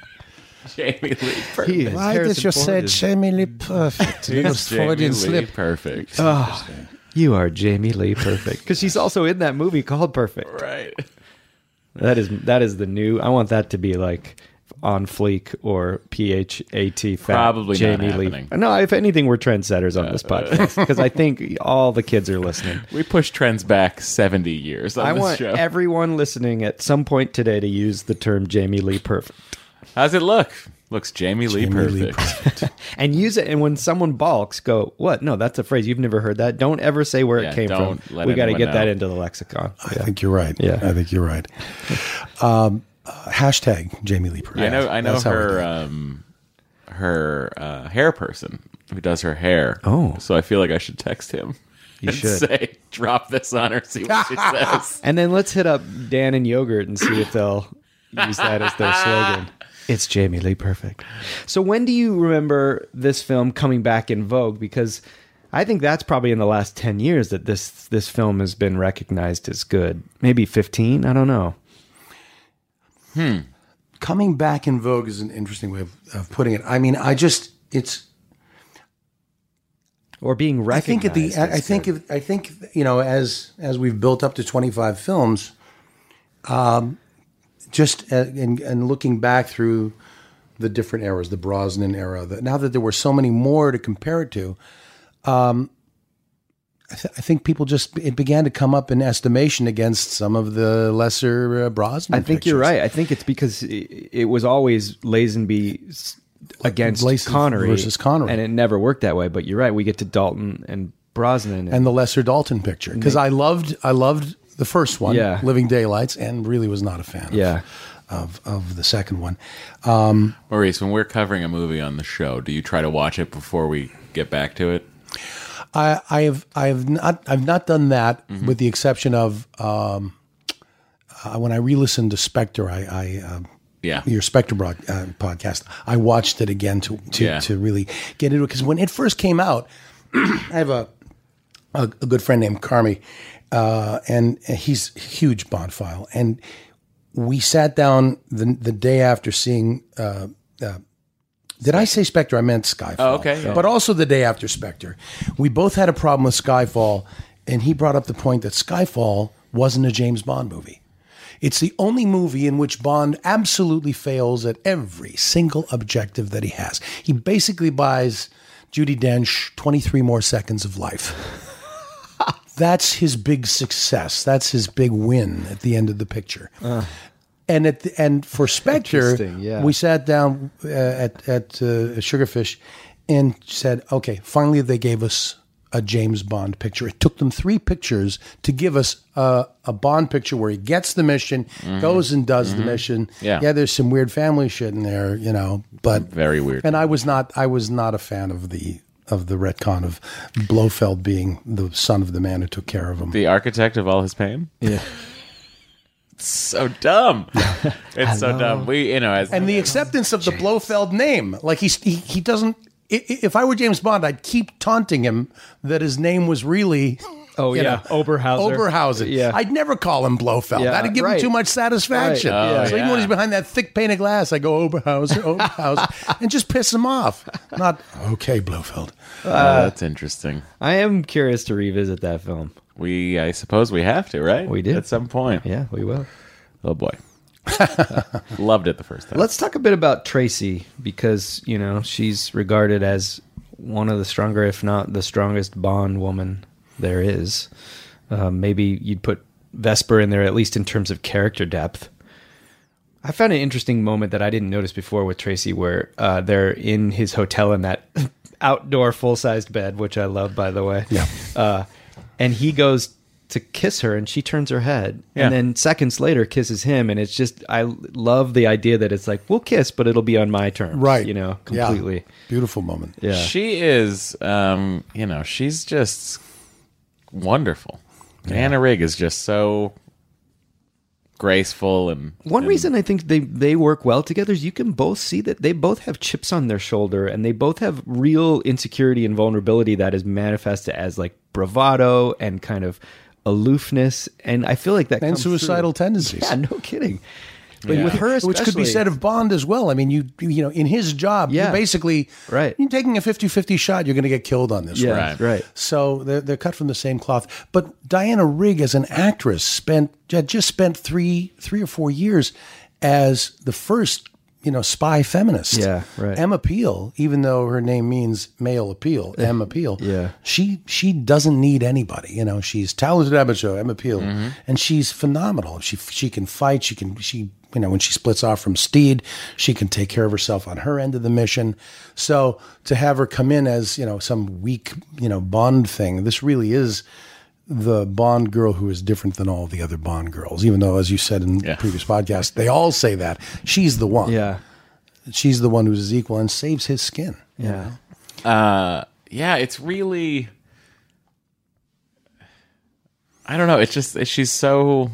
Jamie Lee Perfect. He is. Why Harrison did you Ford say is- Jamie Lee Perfect? It was Jamie Freudian Lee slip. Perfect. You are Jamie Lee Perfect because she's also in that movie called Perfect. Right. That is that is the new. I want that to be like on fleek or P H A T fat. Probably not Jamie Lee. happening. No, if anything, we're trendsetters on this podcast because I think all the kids are listening. We push trends back seventy years on I this want show. everyone listening at some point today to use the term Jamie Lee Perfect How's it look? Looks Jamie Lee Jamie Lee Perfect. and use it. And when someone balks, go, "What? No, that's a phrase you've never heard that. Don't ever say where Yeah, it came don't from. let We got to anyone get that know. into the lexicon." I think you're right. Yeah. I think you're right. Um, uh, hashtag Jamie Lee Perfect. I know. I know That's how we do her. it. Um, her uh, hair person who does her hair. Oh. so I feel like I should text him. You and should. say, drop this on her. See what she says. And then let's hit up Dan and Yogurt and see if they'll use that as their slogan. It's Jamie Lee Perfect. So when do you remember this film coming back in vogue? Because I think that's probably in the last ten years that this this film has been recognized as good. Maybe fifteen? I don't know. Coming back in vogue is an interesting way of, of putting it. I mean, I just it's. Or being I think recognized. at the. I, I as think. good. If, I think you know as as we've built up to twenty-five films, um, just uh, and, and looking back through the different eras, the Brosnan era. The, now that there were so many more to compare it to, um, I, th- I think people just it began to come up in estimation against some of the lesser uh, Brosnan. I think you're pictures. right. I think it's because it, it was always Lazenby s- against Lazenby Connery versus Connery. and it never worked that way. But you're right. We get to Dalton and Brosnan, And the lesser Dalton picture because I loved I loved the first one, Yeah. Living Daylights, and really was not a fan. Of, yeah. of of the second one. Maurice, when we're covering a movie on the show, do you try to watch it before we get back to it? I, I have I have not I've not done that with the exception of um, uh, when I re-listened to Spectre. I, I um, Yeah. your Spectre broad, uh, podcast. I watched it again to to, Yeah. to really get into it because when it first came out, I have a a, a good friend named Carmi, uh, and he's a huge Bond file, and we sat down the the day after seeing. Uh, uh, Did I say Spectre? I meant Skyfall. Oh, okay, yeah. But also the day after Spectre. We both had a problem with Skyfall, and he brought up the point that Skyfall wasn't a James Bond movie. It's the only movie in which Bond absolutely fails at every single objective that he has. He basically buys Judi Dench twenty-three more seconds of life. That's his big success. That's his big win at the end of the picture. Uh. And at the, and for Spectre, Interesting, yeah. we sat down uh, at at uh, Sugarfish and said, "Okay, finally they gave us a James Bond picture." It took them three pictures to give us a, a Bond picture where he gets the mission, Mm-hmm. goes and does the mission. Yeah. yeah, there's some weird family shit in there, you know, but Very weird. And I was not I was not a fan of the of the retcon of Blofeld being the son of the man who took care of him. The architect of all his pain? Yeah. So dumb. It's so dumb. We, you know, as And the acceptance of the Blofeld name. Like he's, he he doesn't. i- i- If I were James Bond, I'd keep taunting him that his name was really. Oh, you yeah. know, Oberhauser. Oberhausen. Yeah. I'd never call him Blofeld. Yeah, That'd give right. him too much satisfaction. Right. Oh, so even when yeah. he's behind that thick pane of glass, I go Oberhauser, Oberhauser, and just piss him off. Not okay, Blofeld. Oh, that's interesting. I am curious to revisit that film. We, I suppose we have to, right? We did. At some point. Yeah, we will. Oh, boy. Loved it the first time. Let's talk a bit about Tracy because, you know, she's regarded as one of the stronger, if not the strongest Bond woman there is. Um, maybe you'd put Vesper in there, at least in terms of character depth. I found an interesting moment that I didn't notice before with Tracy, where uh, they're in his hotel in that outdoor full-sized bed, which I love, by the way. Yeah. Uh, and he goes to kiss her, and she turns her head. Yeah. And then seconds later kisses him, and it's just, I love the idea that it's like, we'll kiss, but it'll be on my terms. Right. You know, Yeah. completely. Beautiful moment. Yeah. She is, um, you know, she's just wonderful. Diana Rigg is just so graceful and One and- reason I think they, they work well together is you can both see that they both have chips on their shoulder, and they both have real insecurity and vulnerability that is manifested as like bravado and kind of aloofness. And I feel like that And comes through. suicidal tendencies. Yeah, no kidding. But Yeah. with her especially, Which could be said of Bond as well. I mean, you you know, in his job, Yeah. you're basically Right. you're taking a fifty-fifty shot, you're going to get killed on this. Yeah, one. right. right. So they're, they're cut from the same cloth. But Diana Rigg, as an actress, spent had just spent three three or four years as the first, you know, spy feminist. Yeah, right. Emma Peel, even though her name means male appeal, Emma Peel. Yeah. She she doesn't need anybody. You know, she's talented amateur, Emma Peel, Mm-hmm. and she's phenomenal. She she can fight. She can she. You know, when she splits off from Steed, she can take care of herself on her end of the mission. So to have her come in as, you know, some weak, you know, Bond thing, this really is the Bond girl who is different than all the other Bond girls, even though, as you said in Yeah. the previous podcast, they all say that. She's the one. Yeah. She's the one who's his equal and saves his skin. Yeah. Uh, yeah, it's really. I don't know. It's just she's so.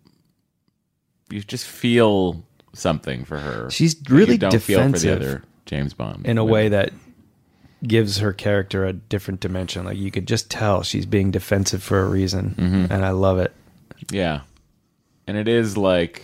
You just feel something for her. She's that really you don't feel for the defensive other James Bond in a women. way that gives her character a different dimension. Like you could just tell she's being defensive for a reason, Mm-hmm. and I love it. Yeah, and it is like.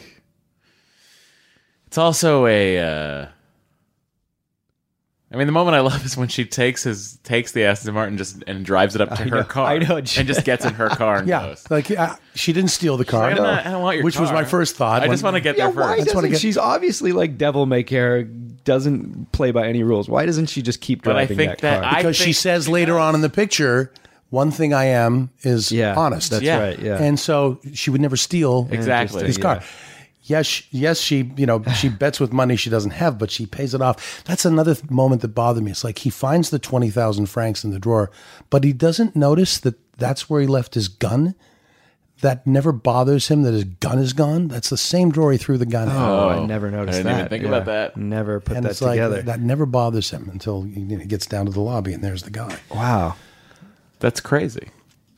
It's also a. Uh, I mean, the moment I love is when she takes his takes the Aston Martin just and drives it up to I her know, car. I know. and just gets in her car and Yeah, goes. like uh, she didn't steal the car, I don't, I don't want your which was car. my first thought. I when- just want to get Yeah, there why first. just wanna doesn't get- she's obviously like devil may care, doesn't play by any rules. Why doesn't she just keep But I driving think that car? I- because she think says she later does. on in the picture, one thing I am is yeah, honest. That's Yeah. right. Yeah, And so she would never steal Exactly. his car. Yes, sh- yes, she, you know, she bets with money she doesn't have, but she pays it off. That's another th- moment that bothered me. It's like he finds the twenty thousand francs in the drawer, but he doesn't notice that that's where he left his gun. That never bothers him that his gun is gone. That's the same drawer he threw the gun in. Oh, I Oh, never noticed I didn't that. even think Yeah. about that. Never put and that it's like, together. that never bothers him until he he gets down to the lobby and there's the guy. Wow. That's crazy.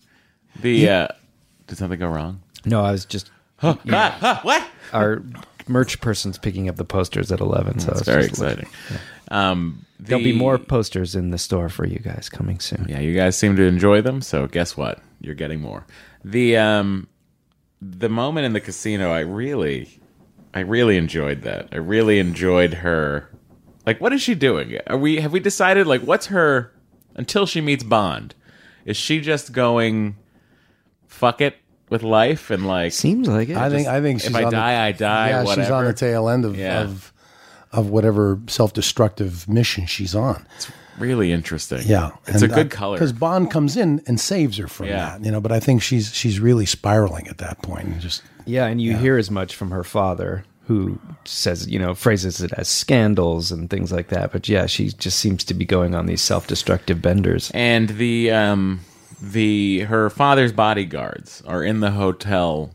The uh, did something go wrong? No, I was just Ah, ah, what? our merch person's picking up the posters at eleven. So That's it's very just- exciting. Um, There'll be the- more posters in the store for you guys coming soon. Yeah, you guys seem to enjoy them, so guess what? You're getting more. The um, the moment in the casino, I really, I really enjoyed that. I really enjoyed her. Like, what is she doing? Are we have we decided like what's her until she meets Bond? Is she just going fuck it with life and like Seems like it. I think. I think if she's I on the- die, I die, Yeah, she's on whatever. the tail end of Yeah. of, of whatever self-destructive mission she's on. really interesting? Yeah, it's a good color. because Bond comes in and saves her from Yeah. that. You know, but I think she's she's really spiraling at that point. And just Yeah, and you hear as much from her father, who says, you know, phrases it as scandals and things like that. But yeah, she just seems to be going on these self-destructive benders. And the um the her father's bodyguards are in the hotel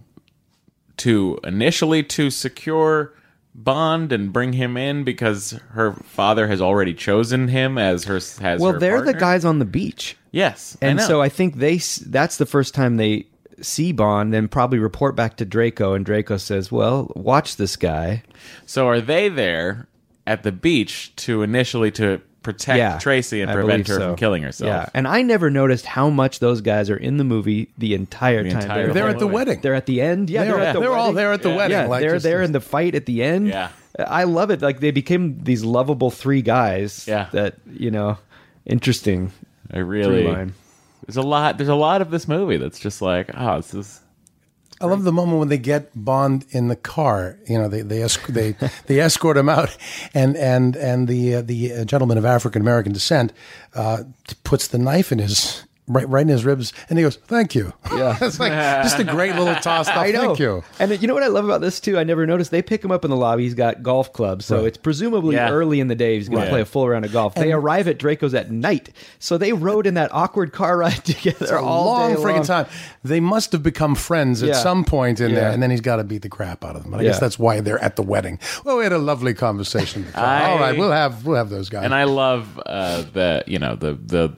to initially to secure Bond and bring him in because her father has already chosen him as her as Well, her they're the partner. guys on the beach. Yes, And I know. so I think they s- that's the first time they see Bond and probably report back to Draco, and Draco says, well, watch this guy. so are they there at the beach to initially to protect Yeah, Tracy and I prevent believe her so. from killing herself? Yeah, and I never noticed how much those guys are in the movie the entire The time. entire they're, they're whole at the movie. wedding. they're at the end. Yeah, They're- they're, at the they're all wedding. there at the Yeah. wedding. Yeah, like they're just- there in the fight at the end. Yeah. I love it. Like they became these lovable three guys. Yeah. that you know, interesting. I really through line. there's a lot there's a lot of this movie that's just like, oh, this is I love the moment when they get Bond in the car. You know, they they esc- they, they escort him out, and and and the uh, the uh, gentleman of African American descent uh, puts the knife in his right, right in his ribs, and he goes, "Thank you." Yeah. It's like just a great little toss off. I know. Thank you. And you know what I love about this too? I never noticed. They pick him up in the lobby. He's got golf clubs, so Right. it's presumably Yeah. early in the day. He's going Right. to play a full round of golf. They arrive at Draco's at night, so they rode in that awkward car ride together A all long day friggin' long. time. They must have become friends at Yeah. some point in there, Yeah. and then he's got to beat the crap out of them. But I Yeah. guess that's why they're at the wedding. Well, we had a lovely conversation. I- All right, we'll have we'll have those guys. And I love uh, the you know the the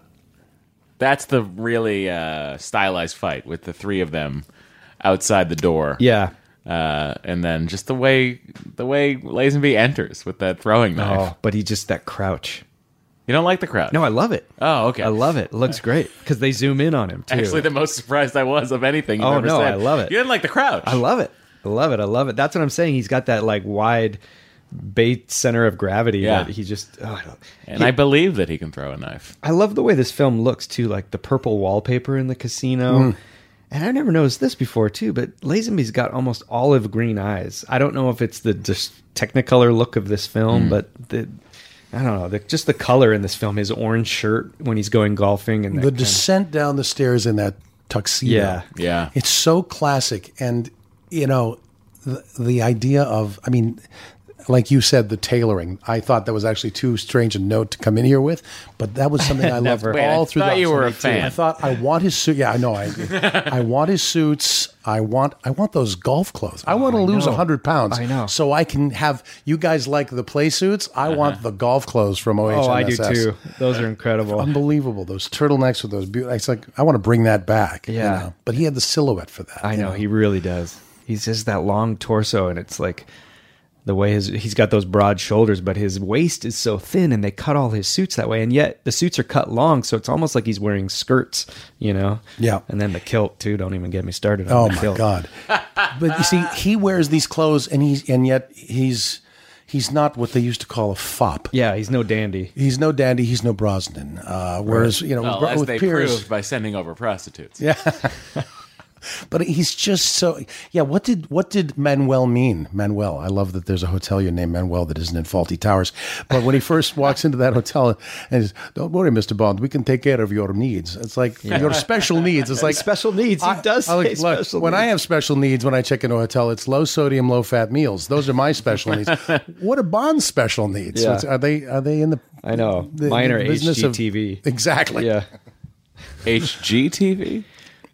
that's the really uh, stylized fight with the three of them outside the door. Yeah. Uh, and then just the way the way Lazenby enters with that throwing knife. Oh, but he just that crouch. You don't like the crowd? No, I love it. Oh, okay. I love it. It looks great because they zoom in on him too. Actually, the most surprised I was of anything you've Oh, ever no, said. I love it. You didn't like the crouch. I love it. I love it. I love it. That's what I'm saying. He's got that like wide bait center of gravity. Yeah. That he just. Oh, I don't- and I believe that he can throw a knife. I love the way this film looks too, like the purple wallpaper in the casino. And I never noticed this before too, but Lazenby's got almost olive green eyes. I don't know if it's the just Technicolor look of this film, but the I don't know, the, just the color in this film. His orange shirt when he's going golfing, and that the kind descent down the stairs in that tuxedo. Yeah. Yeah. It's so classic. And, you know, the, the idea of, I mean, like you said, the tailoring. I thought that was actually too strange a note to come in here with, but that was something I loved Never. Wait, all I through thought the you were a I fan. thought I want his suit. Yeah, I know. I I want his suits. I want I want those golf clothes. I want to lose know. a hundred pounds. I know. So I can have you guys like the play suits. I want the golf clothes from O H M S S. Oh, I do too. Those are incredible. Unbelievable. Those turtlenecks with those beautiful. It's like I want to bring that back. you Yeah. know? But he had the silhouette for that. I you know, he really does. He's just that long torso, and it's like the way his he's got those broad shoulders, but his waist is so thin, and they cut all his suits that way. And yet the suits are cut long, so it's almost like he's wearing skirts, you know. Yeah. And then the kilt too. Don't even get me started on Oh the my kilt. God! But you see, he wears these clothes, and he's and yet he's he's not what they used to call a fop. Yeah, he's no dandy. He's no dandy. He's no Brosnan. Uh, whereas you know, Well, with, as with they Pierce, proved by sending over prostitutes. yeah. But he's just so yeah. What did what did Manuel mean? Manuel. I love that there's a hotelier named Manuel that isn't in Faulty Towers. But when he first walks into that hotel and he's, "Don't worry, Mister Bond, we can take care of your needs." It's like your special needs. It's like Special needs. He does I like- say look, special when I needs. have special needs when I check into a hotel, it's low sodium, low fat meals. Those are my special needs. What are Bond's special needs? Yeah. What's- Are they are they in the? I know. the- Mine the are business H G of- T V. Exactly. Yeah. H G T V?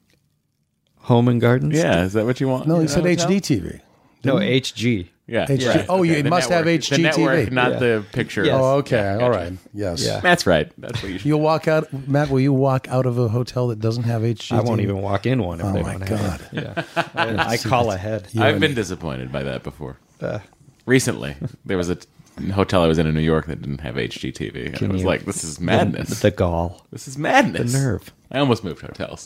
Home and Gardens? Yeah, is that what you want? No, he in said a hotel? H D T V. No, H G. Yeah. H G. right. Oh, you- it The must have network- H G T V. The network, not Yeah. the picture. Yes. Oh, okay. Yeah, All gotcha. right. Yes. Yeah. That's right. That's what you should. You'll walk out, Matt. Will you walk out of a hotel that doesn't have H G T V? I won't even walk in one if Oh they my don't God. have it. Yeah. I, I call ahead. You I've and- been disappointed by that before. Uh, Recently, there was a t- hotel I was in in New York that didn't have H G T V. And it was you- like, this is madness. The, the gall. This is madness. The nerve. I almost moved hotels.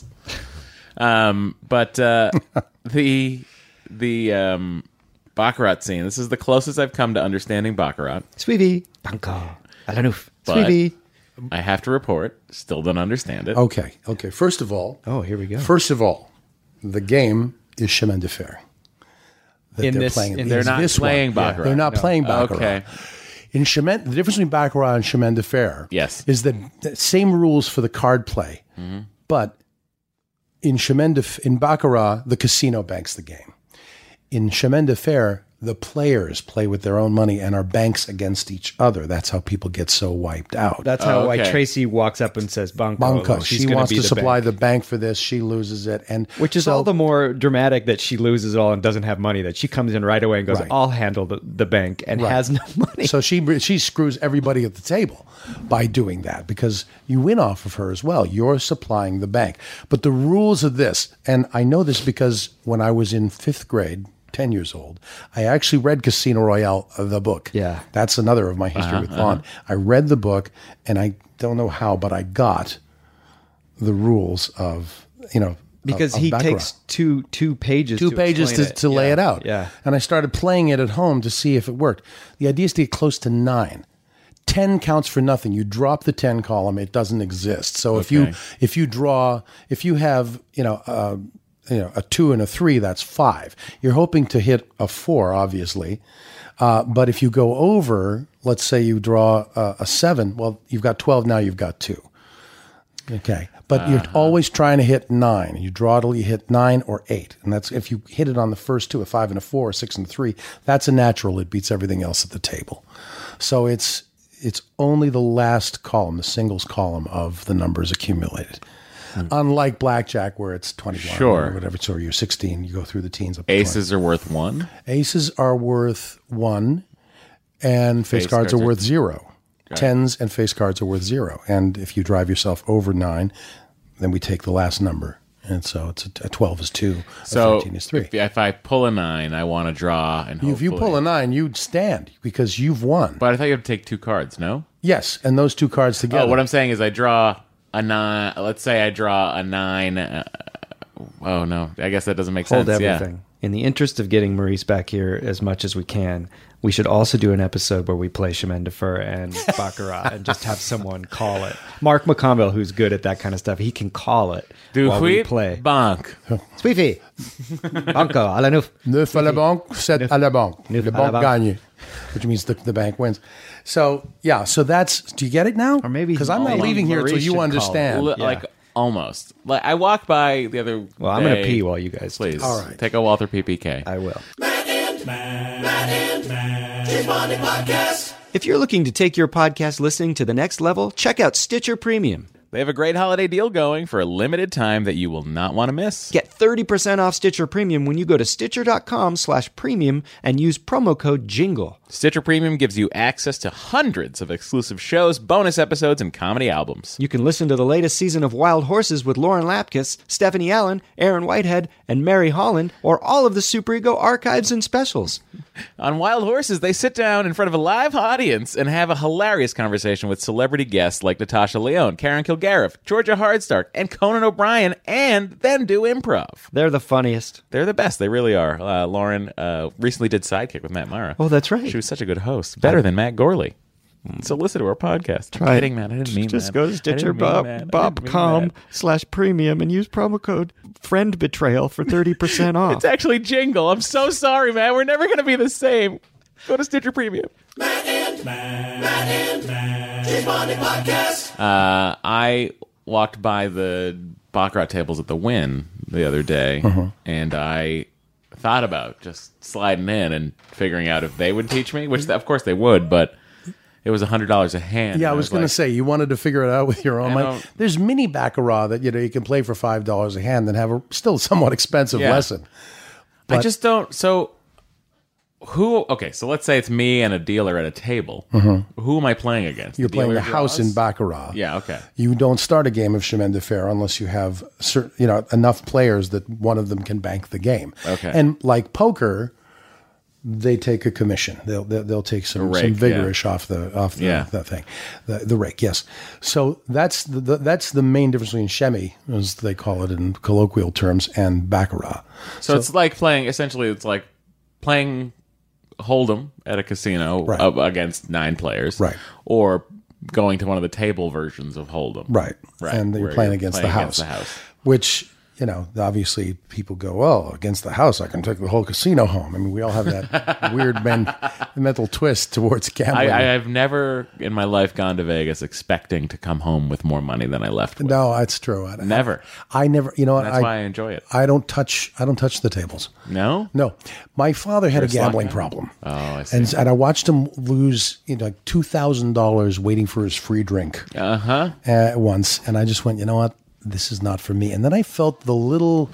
Um, but uh, the the um, Baccarat scene. This is the closest I've come to understanding Baccarat. Suivi. Banco. Alanuf. But- Suivi. I have to report, still don't understand it. Okay. Okay. First of all, Oh, here we go. first of all, the game is Chemin de Fer. that In they're this- playing. in They're Is not this playing one. Baccarat. They're not No. playing Baccarat. Okay. In Chemin, the difference between Baccarat and Chemin de Fer Yes. is that the same rules for the card play, but in Chemin de F- in Baccarat, the casino banks the game. In Chemin de Fer, the players play with their own money and are banks against each other. That's how people get so wiped out. That's how Oh, why okay. Tracy walks up and says Banco. Banco. She's She gonna wants be to the supply bank. the bank for this. She loses it, and Which is so- all the more dramatic that she loses it all and doesn't have money. That she comes in right away and goes, Right. "I'll handle the, the bank," and Right. has no money. So she she screws everybody at the table by doing that because you win off of her as well. You're supplying the bank. But the rules of this, and I know this because when I was in fifth grade, ten years old, I actually read Casino Royale, uh, the book. Yeah. That's another of my history with Bond. I read the book, and I don't know how, but I got the rules of, you know, because of- of he Baccarat. takes two two pages, two to pages to, explain it. to lay Yeah. it out. Yeah, And I started playing it at home to see if it worked. The idea is to get close to nine. ten counts for nothing. You drop the ten column, it doesn't exist. So if you Okay. if you draw, if you have, you know, uh, you know, a two and a three, that's five. You're hoping to hit a four, obviously. Uh, but if you go over, let's say you draw uh, a seven, well, you've got twelve, now you've got two. Okay. But uh-huh. you're always trying to hit nine. You draw till you hit nine or eight. And that's if you hit it on the first two, a five and a four, a six and a three, that's a natural. It beats everything else at the table. So it's it's only the last column, the singles column of the numbers accumulated. Hmm. Unlike blackjack, where it's twenty-one sure. or whatever, so you're sixteen, you go through the teens up to Aces twenty. Are worth one? Aces are worth one, and face, face cards, cards are, are worth zero. Okay. Tens and face cards are worth zero. And if you drive yourself over nine, then we take the last number. And so it's a, a twelve is two, so a thirteen is three. If, if I pull a nine, I want to draw. And If you pull a nine, you'd stand because you've won. But I thought you had to take two cards, no? Yes, and those two cards together. Oh, what I'm saying is I draw a nine. Let's say I draw a nine. Uh, oh, no. I guess that doesn't make Hold sense. everything. Yeah. In the interest of getting Maurice back here as much as we can, we should also do an episode where we play Chemin de Fer and Baccarat and just have someone call it. Mark McConville, who's good at that kind of stuff, he can call it du while we play. Banque. Sweefy. Banco à la neuf. Neuf à la banque, sept à la banque. Neuf Le à la banque banque. gagne, which means the, the bank wins. So, yeah, so that's, do you get it now? Or maybe because I'm not leaving here until you understand. L- Yeah. Like, almost. Like I walked by the other Well, I'm day. going to pee while you guys Please. All right. Take a Walther P P K. I will. Matt and Matt, Matt and Matt, James Bonding Podcast. If you're looking to take your podcast listening to the next level, check out Stitcher Premium. They have a great holiday deal going for a limited time that you will not want to miss. Get thirty percent off Stitcher Premium when you go to Stitcher.com slash premium and use promo code JINGLE. Stitcher Premium gives you access to hundreds of exclusive shows, bonus episodes, and comedy albums. You can listen to the latest season of Wild Horses with Lauren Lapkus, Stephanie Allen, Aaron Whitehead, and Mary Holland, or all of the Super Ego archives and specials. On Wild Horses, they sit down in front of a live audience and have a hilarious conversation with celebrity guests like Natasha Lyonne, Karen Kilgariff, Georgia Hardstark, and Conan O'Brien, and then do improv. They're the funniest. They're the best. They really are. Uh, Lauren uh, recently did Sidekick with Matt Mara. Oh, that's right. She was such a good host. Better than Matt Gorley. So listen to our podcast. I'm Right. kidding, man. I didn't mean Just that. go to Stitcher dot com slash premium and use promo code friend betrayal for thirty percent off. It's actually Jingle. I'm so sorry, man. We're never going to be the same. Go to Stitcher Premium. Matt and Matt, Matt and Matt, James Bonding Podcast. Uh, I walked by the Baccarat tables at the Wynn the other day, Uh-huh. and I thought about just sliding in and figuring out if they would teach me, which of course they would, but it was one hundred dollars a hand. Yeah, I and was, going like, to say, you wanted to figure it out with your own I money. don't- There's mini Baccarat that, you know, you can play for five dollars a hand and have a still somewhat expensive Yeah. lesson. I But- just don't. So, who? Okay, so let's say it's me and a dealer at a table. Who am I playing against? Mm-hmm. You're The playing dealer a house draws? in Baccarat. Yeah. Okay. You don't start a game of Chemin de Fer unless you have certain, you know, enough players that one of them can bank the game. Okay. And like poker, they take a commission. They'll they'll, they'll take some, rake, some yeah. vigorish off the off the, Yeah. the thing, the, the rake. Yes. So that's the, the that's the main difference between chemi, as they call it in colloquial terms, and Baccarat. So, it's like playing. Essentially, it's like playing Hold'em at a casino Right. up against nine players, Right. Or going to one of the table versions of Hold'em, Right. Right. And you're where playing you're against playing the against house. the house. Which, you know, obviously people go, oh, against the house, I can take the whole casino home. I mean, we all have that weird men, mental twist towards gambling. I, I have never in my life gone to Vegas expecting to come home with more money than I left with. no, that's true. I, Never. I never, you know what? That's I, why I enjoy it. I don't touch, I don't touch the tables. No? No, my father had a slot gambling guy? problem. Oh, I see. And, and I watched him lose, you know, like two thousand dollars waiting for his free drink Uh-huh. uh, once. And I just went, you know what? This is not for me. And then I felt the little,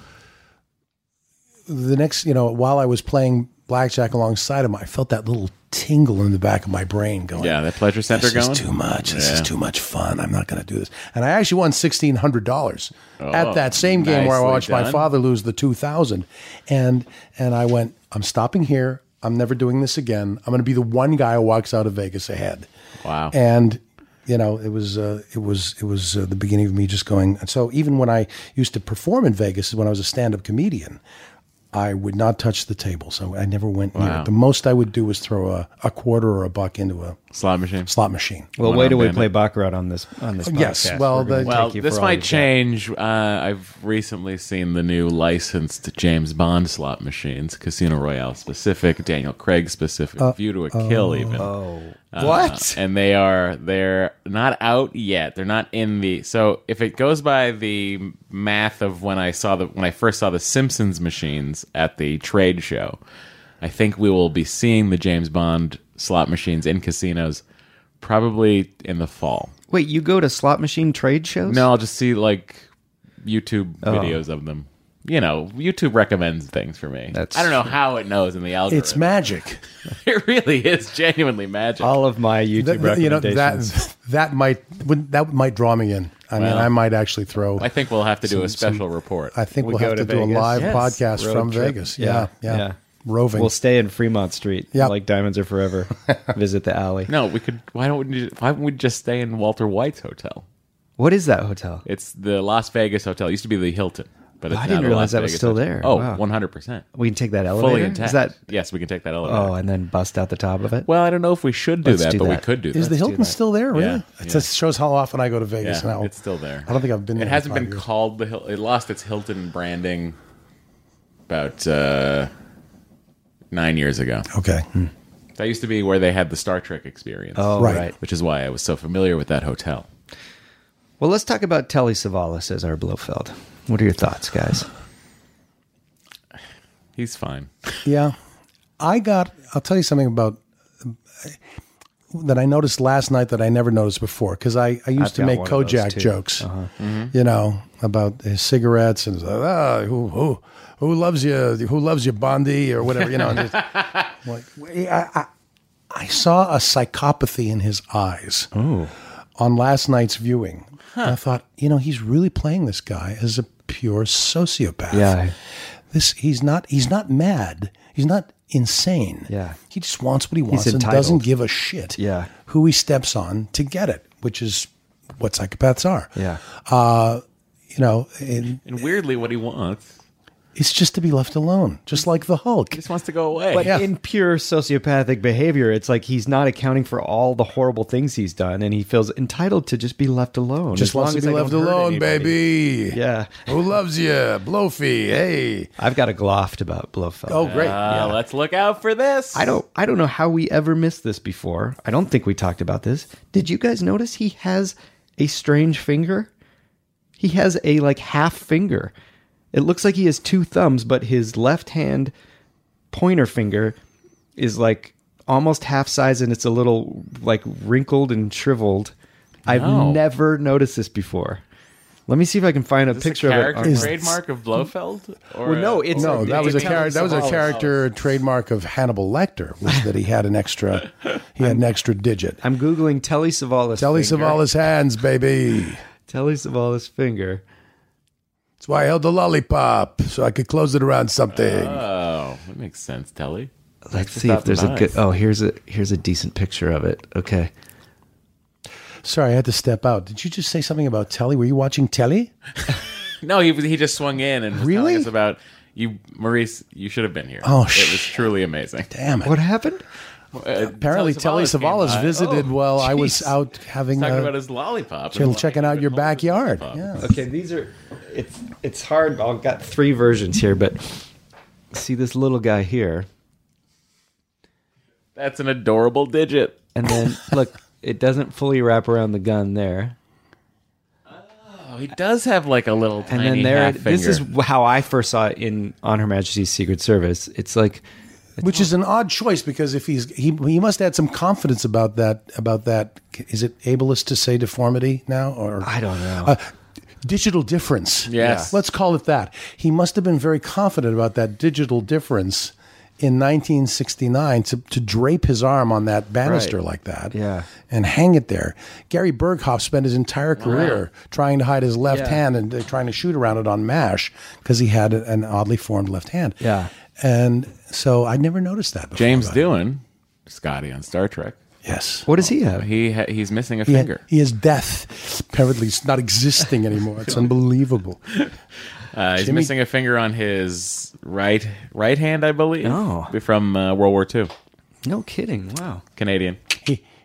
the next, you know, while I was playing blackjack alongside him, I felt that little tingle in the back of my brain going, Yeah, that pleasure center this going? is too much. This Yeah. is too much fun. I'm not going to do this. And I actually won sixteen hundred dollars at that same game where I nicely watched my done. father lose the two thousand. And, and I went, I'm stopping here. I'm never doing this again. I'm going to be the one guy who walks out of Vegas ahead. Wow. And, you know, it was, uh, it was, it was uh, the beginning of me just going. And so even when I used to perform in Vegas, when I was a stand-up comedian, I would not touch the table. So I never went near Wow. it. The most I would do was throw a, a quarter or a buck into a Slot machine. slot machine. Well, One wait on till we Bandit. play Baccarat on this on this podcast. Yes, well, We're gonna the- Well, take you this for all might you get. change. Uh, I've recently seen the new licensed James Bond slot machines, Casino Royale specific, Daniel Craig specific, View to a Kill even. Oh, Uh, what? And they are they're not out yet. They're not in the. So if it goes by the math of when I saw the when I first saw the Simpsons machines at the trade show, I think we will be seeing the James Bond slot machines in casinos probably in the fall. Wait, you go to slot machine trade shows? No, I'll just see like YouTube Oh. videos of them. You know, YouTube recommends things for me. That's I don't know true. how it knows in the algorithm. It's magic. It really is genuinely magic. All of my YouTube That- that- you know recommendations. that that might wouldn't- that might draw me in. I mean, Well, I might actually throw. I think we'll have to do Some- a special report. I think We we'll go have to, to do a Vegas. live Yes. podcast Road from trip. Vegas. Yeah, yeah, yeah. roving. We'll stay in Fremont Street. Yep. Like Diamonds Are Forever. Visit the alley. No, we could. Why don't we? Why don't we just stay in Walter White's hotel? What is that hotel? It's the Las Vegas hotel. It used to be the Hilton, but it's I now didn't the realize Las that was Vegas still hotel. there. Oh, Wow. one hundred percent. We can take that elevator. Fully intact. Is that? Yes, we can take that elevator. Oh, and then bust out the top of it. Well, I don't know if we should do Let's that, do but we that. could do Is that. the Hilton that. still there? Really? Yeah, It yeah. just shows how often I go to Vegas yeah, now. it's still there. I don't think I've been there. It in hasn't five been years. called the Hilton. It lost its Hilton branding about uh, nine years ago. Okay. Hmm. That used to be where they had the Star Trek experience. Oh, Right. right. Which is why I was so familiar with that hotel. Well, let's talk about Telly Savalas as our Blofeld. What are your thoughts, guys? He's fine. Yeah. I got, I'll tell you something about that I noticed last night that I never noticed before because I, I used I've to got make one of those, Kojak too. jokes, Uh-huh. you know, about his cigarettes and ah, who who who loves you, who loves you, Bondi or whatever, you know. And just, like I, I, I saw a psychopathy in his eyes on last night's viewing. And I thought, you know, he's really playing this guy as a pure sociopath. Yeah. This he's not he's not mad. He's not insane. Yeah. He just wants what he wants and entitled. doesn't give a shit Yeah. who he steps on to get it, which is what psychopaths are. Yeah. Uh, you know, and And weirdly, what he wants, it's just to be left alone, just like the Hulk. he just wants to go away. But Yeah. in pure sociopathic behavior, it's like he's not accounting for all the horrible things he's done, and he feels entitled to just be left alone. Just as long wants to as be I left don't hurt alone, anybody. baby. Yeah. Who loves you? Blofy. Hey. I've got a gloft about Blofeld. Oh, great. Uh, let's look out for this. I don't I don't know how we ever missed this before. I don't think we talked about this. Did you guys notice he has a strange finger? He has a like half finger. It looks like he has two thumbs, but his left hand pointer finger is like almost half size and it's a little like wrinkled and shriveled. I've No. never noticed this before. Let me see if I can find a Is this picture a of it. character online. trademark of Blofeld? Or Well, no, a- it's No, that was a it's character. That was a Telly Savalas. character trademark of Hannibal Lecter. Was that he had an extra? He had an extra digit. I'm googling Telly Savalas. Telly finger. Savalas hands, baby. Telly Savalas finger. That's why I held the lollipop so I could close it around something. Oh, that makes sense, Telly. Let's Just see if out there's the a good. knife. Oh, here's a here's a decent picture of it. Okay. Sorry, I had to step out. Did you just say something about Telly? Were you watching Telly? No, he he just swung in and was Really? telling us about you, Maurice. You should have been here. Oh, it sh- was truly amazing. Damn it. What happened? Uh, Apparently, Telly Savalas came by. visited Oh, while I was jeez. out having Talking uh, about his lollipop. chill- and checking wanting out to your hold his backyard. lollipop. Yeah. Okay, these are. It's it's hard. I've got three versions here, but see this little guy here, That's an adorable digit. and then look, it doesn't fully wrap around the gun there, Oh, he does have like a little and tiny then there. half This is finger. how I first saw it in On Her Majesty's Secret Service. It's like. which is an odd choice because if he's he he must have had some confidence about that about that. Is it ableist to say deformity now or I don't know. Uh, digital difference? Yes. let's call it that. He must have been very confident about that digital difference in nineteen sixty-nine to to drape his arm on that banister Right. like that, Yeah. and hang it there. Gary Berghoff spent his entire career trying to hide his left Yeah. hand and uh, trying to shoot around it on MASH because he had an oddly formed left hand. Yeah. And so I never noticed that before. James about him. Doohan, Scotty on Star Trek. Yes. What does he have? He ha- he's missing a He, ha- finger. he has death. Apparently, it's not existing anymore. It's unbelievable. Uh, he's Jimmy- missing a finger on his right right hand, I believe. Oh. from uh, World War Two. No kidding. Wow. Canadian. He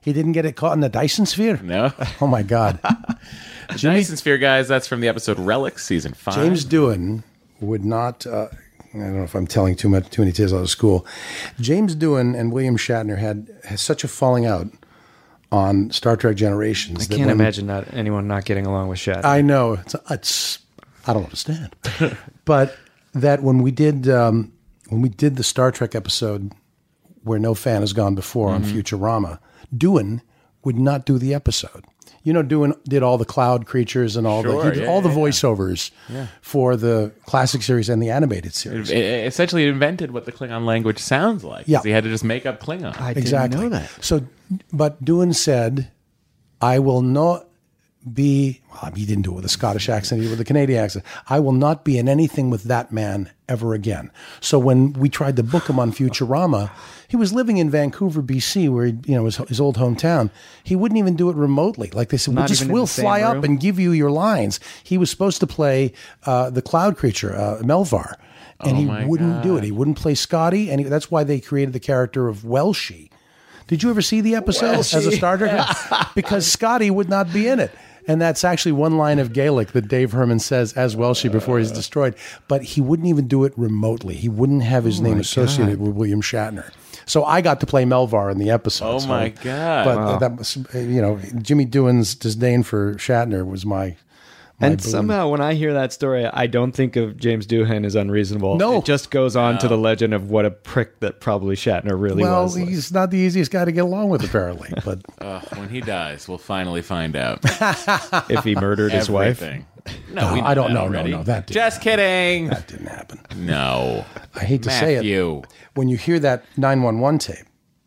He didn't get it caught in the Dyson sphere? No. Oh, my God. The Dyson Sphere, guys, that's from the episode Relics, season five. James Doohan would not, uh, I don't know if I'm telling too much, too many tales out of school. James Doohan and William Shatner had, had such a falling out on Star Trek Generations. I that can't when- imagine not anyone not getting along with Shatner. I know. It's, it's I don't understand. But that when we did um, when we did the Star Trek episode where no fan has gone before on Futurama, Doohan would not do the episode. You know, Doohan did all the cloud creatures and all Sure, the he did yeah, all the yeah, voiceovers for the classic series and the animated It, series. it essentially invented what the Klingon language sounds like. Yeah. He had to just make up Klingon. I exactly. didn't know that. So, but Doohan said, "I will not be." Well, he didn't do it with a Scottish accent; he did it with a Canadian accent. I will not be in anything with that man ever again. So when we tried to book him on Futurama, he was living in Vancouver, B C, where he, you know his, his old hometown. He wouldn't even do it remotely. Like they said, we'll Not just even in we'll the same fly room? up and give you your lines. He was supposed to play uh, the cloud creature, uh, Melvar. And Oh he my wouldn't do God. it. He wouldn't play Scotty, and he, that's why they created the character of Welshie. Did you ever see the episode as a Star Trek? Because Scotty would not be in it. And that's actually one line of Gaelic that Dave Herman says as Welshie before he's destroyed. But he wouldn't even do it remotely. He wouldn't have his name associated with William Shatner. So I got to play Melvar in the episode. Oh, so- my God. But uh, that was, uh, you know, Jimmy Doohan's disdain for Shatner was my. my And boon. somehow, when I hear that story, I don't think of James Doohan as unreasonable. No. It just goes on to the legend of what a prick that probably Shatner really Well, was. he's not the easiest guy to get along with, apparently. But Ugh, when he dies, we'll finally find out If he murdered his wife. everything. No, we I don't that know. No, already. no, that didn't Just kidding. that didn't happen. No. I hate to say it. Matthew. When you hear that nine one one tape,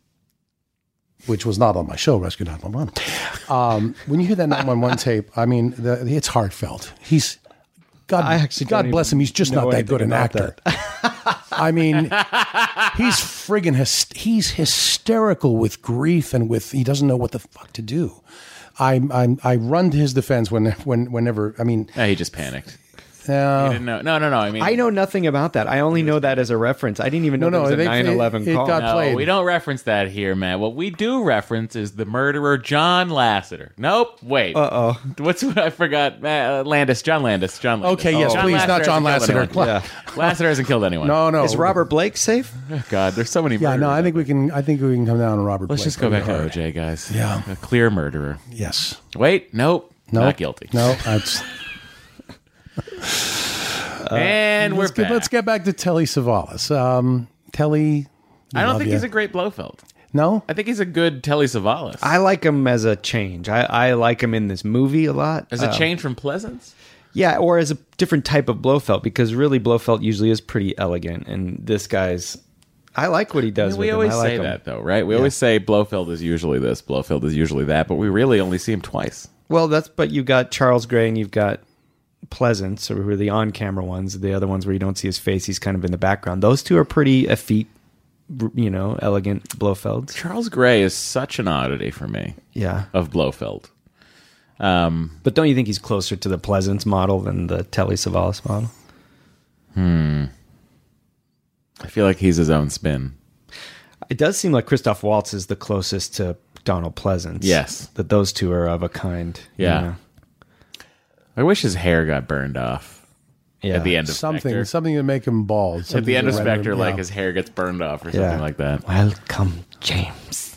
which was not on my show, Rescue nine one one, um, when you hear that nine one one tape, I mean, the, it's heartfelt. He's God. I actually God don't bless even him. He's just know not that good an anything actor. about I mean, he's friggin' hys- he's hysterical with grief and with he doesn't know what the fuck to do. I I I run to his defense when when whenever I mean. Yeah, he just panicked. Uh, He didn't know. No, no, no. I mean, I know nothing about that. I only know that as a reference. I didn't even know No, there no, was a they- nine eleven it- it call. got- No, played. we don't reference that here, Matt. What we do reference is the murderer John Lasseter. Nope. Wait. Uh Uh-oh. What's what I forgot? Uh, Landis. John Landis. John Landis. Okay, yes, please, not John hasn't killed Lasseter. anyone. Yeah. Lasseter hasn't killed anyone. no, no. Is Robert Blake safe? God, there's so many. Yeah, no. murderers. I think we can. I think we can come down on Robert. Let's Blake just go pretty back to hard. O J, guys. Yeah. A clear murderer. Yes. Wait. Nope. No. Not guilty. No. That's. And we're let's, get, back. let's get back to Telly Savalas. Um, Telly. I don't love think ya. he's a great Blofeld. No. I think he's a good Telly Savalas. I like him as a change. I, I like him in this movie a lot. As a Um, change from Pleasance? Yeah, or as a different type of Blofeld, because really Blofeld usually is pretty elegant, and this guy's. I like what he I does. mean, we with always him. I like say him. that, though, right? We always say Blofeld is usually this, Blofeld is usually that, but we really only see him twice. Well, that's but you've got Charles Gray and you've got Pleasance, who are the on-camera ones. The other ones where you don't see his face, he's kind of in the background. Those two are pretty effete, you know, elegant Blofelds. Charles Gray is such an oddity for me Yeah, of Blofeld. Um, but don't you think he's closer to the Pleasance model than the Telly Savalas model? I feel like he's his own spin. It does seem like Christoph Waltz is the closest to Donald Pleasance. Yes. that those two are of a kind. you Yeah. know? I wish his hair got burned off yeah. at the end of Something. Spectre. Something to make him bald. At something the end to of render Spectre, him- like yeah. his hair gets burned off or Yeah. something like that. Welcome, James.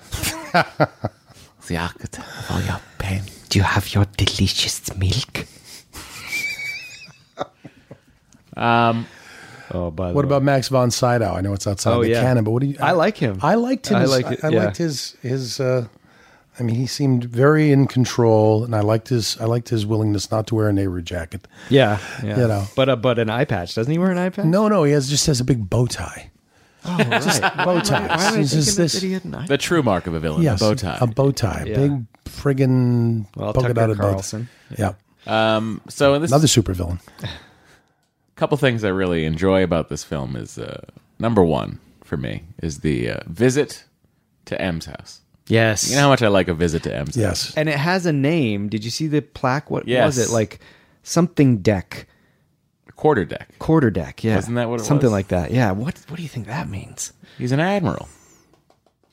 The architect of all your pain. Do you have your delicious milk? Um, Oh, by the What way. about Max von Sydow? I know it's outside Oh, the yeah. canon, but what do you? I like him. I liked him. I I, like I, it, I yeah. liked his his. Uh, I mean, he seemed very in control, and I liked his. I liked his willingness not to wear a Nehru jacket. Yeah, yeah. You know. but uh, but an eye patch. Doesn't he wear an eye patch? No, no, he has just has a big bow tie. Oh, right. Bow tie. Why am I It's just thinking this- that he had an eye? the true mark of a villain, Yes, the bow tie. a bow tie, Yeah. big friggin' Well, polka Tucker dotted bow tie. Carlson. Yeah, Um, so in this another supervillain. couple things I really enjoy about this film is uh, number one for me is the uh, visit to M's house. Yes. You know how much I like a visit to M's house? Yes, and it has a name. Did you see the plaque? What Yes. was it? Like something deck, Quarter deck. quarter deck. Yeah, Wasn't that what it Something was? like that. Yeah. What What do you think that means? He's an admiral.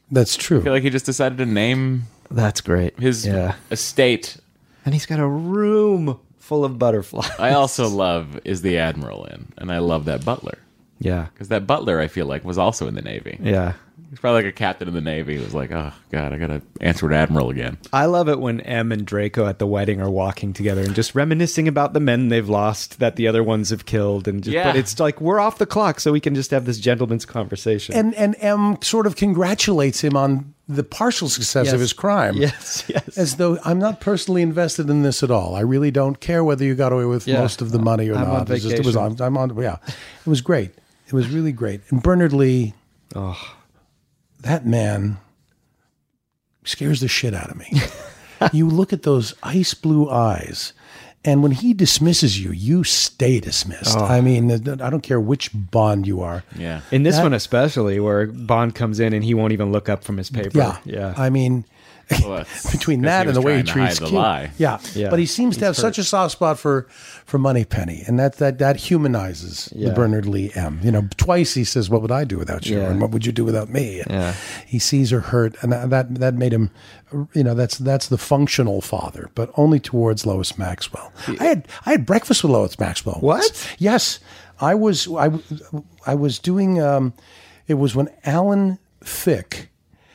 That's true. I feel like he just decided to name That's great. his yeah. estate. And he's got a room full of butterflies. I also love Is the Admiral In, and I love that butler. Yeah. Because that butler, I feel like, was also in the Navy. Yeah. He's probably like a captain in the Navy who was like, oh, God, I got to answer to Admiral again. I love it when Em and Draco at the wedding are walking together and just reminiscing about the men they've lost that the other ones have killed. And just, Yeah. But it's like, we're off the clock, so we can just have this gentleman's conversation. And and M sort of congratulates him on the partial success Yes. of his crime. Yes, yes. As though I'm not personally invested in this at all. I really don't care whether you got away with Yeah. most of the money or I'm not. on It's just- it was vacation. I'm, I'm on. Yeah, it was great. It was really great. And Bernard Lee, oh. that man scares the shit out of me. You look at those ice blue eyes, and when he dismisses you, you stay dismissed. Oh. I mean, I don't care which Bond you are. Yeah. In this That- one especially, where Bond comes in and he won't even look up from his paper. Yeah, Yeah. I mean, Well, that's between 'cause that he and was the way he trying to hide treats the King. lie. Yeah. Yeah. But he seems to He's have hurt. such a soft spot for for Moneypenny, and that that that humanizes Yeah. the Bernard Lee M. You know, twice he says, "What would I do without you?" Yeah. and "What would you do without me?" Yeah. He sees her hurt, and that that, that made him, you know, that's that's the functional father, but only towards Lois Maxwell. I had I had breakfast with Lois Maxwell. What? once. Yes, I was I I was doing. Um, it was when Alan Thicke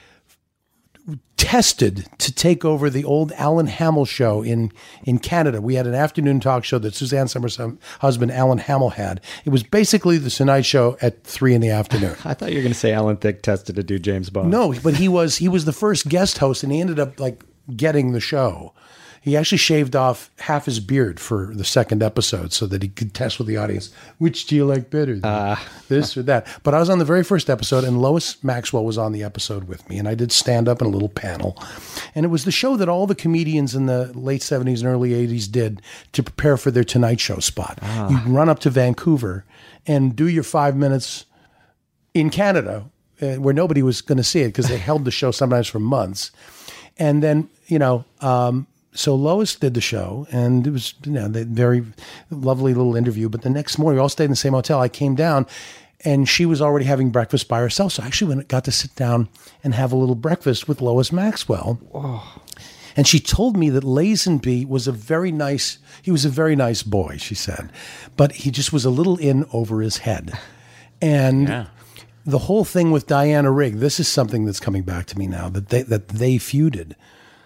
tested to take over the old Alan Hamill show in, in Canada. We had an afternoon talk show that Suzanne Summers' husband, Alan Hamill, had. It was basically the Tonight Show at three in the afternoon. I thought you were going to say Alan Thicke tested to do James Bond. No, but he was he was the first guest host, and he ended up like getting the show. He actually shaved off half his beard for the second episode so that he could test with the audience, which do you like better, uh, this or that? But I was on the very first episode, and Lois Maxwell was on the episode with me, and I did stand up in a little panel. And it was the show that all the comedians in the late seventies and early eighties did to prepare for their Tonight Show spot. Ah. You run up to Vancouver and do your five minutes in Canada, uh, where nobody was going to see it because they held the show sometimes for months. And then, you know, um, so Lois did the show, and it was, you know, the very lovely little interview. But the next morning, we all stayed in the same hotel. I came down, and she was already having breakfast by herself. So I actually went, got to sit down and have a little breakfast with Lois Maxwell. Oh. And she told me that Lazenby was a very nice, he was a very nice boy, she said. But he just was a little in over his head. And Yeah. the whole thing with Diana Rigg, this is something that's coming back to me now, that they, that they feuded.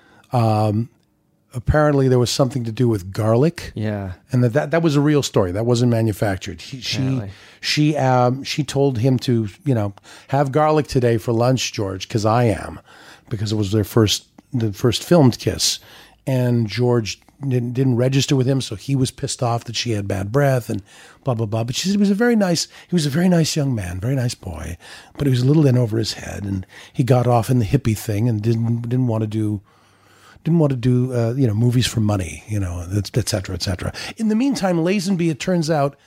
Um, apparently there was something to do with garlic. Yeah. And that, that, that was a real story. That wasn't manufactured. He, she, Apparently. she, um, she told him to, you know, have garlic today for lunch, George, because I am, because it was their first, the first filmed kiss. And George didn't, didn't register with him, so he was pissed off that she had bad breath and blah, blah, blah. But she said he was a very nice, he was a very nice young man, very nice boy, but he was a little in over his head, and he got off in the hippie thing and didn't, didn't want to do, didn't want to do, uh, you know, movies for money, you know, et cetera, et cetera. In the meantime, Lazenby, it turns out,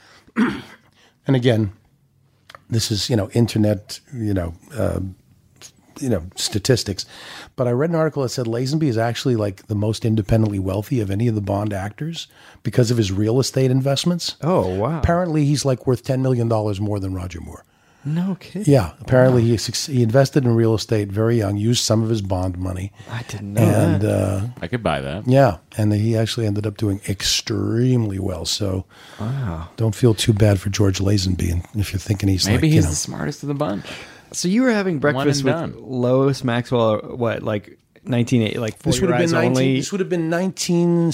and again, this is, you know, internet, you know, uh, you know, statistics, but I read an article that said Lazenby is actually like the most independently wealthy of any of the Bond actors because of his real estate investments. Oh, wow. Apparently he's like worth ten million dollars more than Roger Moore. No kidding. Yeah. Apparently he, he invested in real estate very young, used some of his Bond money. I didn't know And, that. uh, I could buy that. yeah. And he actually ended up doing extremely well. So wow. Don't feel too bad for George Lazenby. And if you're thinking he's Maybe like, he's you know, the smartest of the bunch. So you were having breakfast with and done. Lois Maxwell, what, like nineteen eighty, like For this would Your have Eyes been nineteen, Only? this would have been nineteen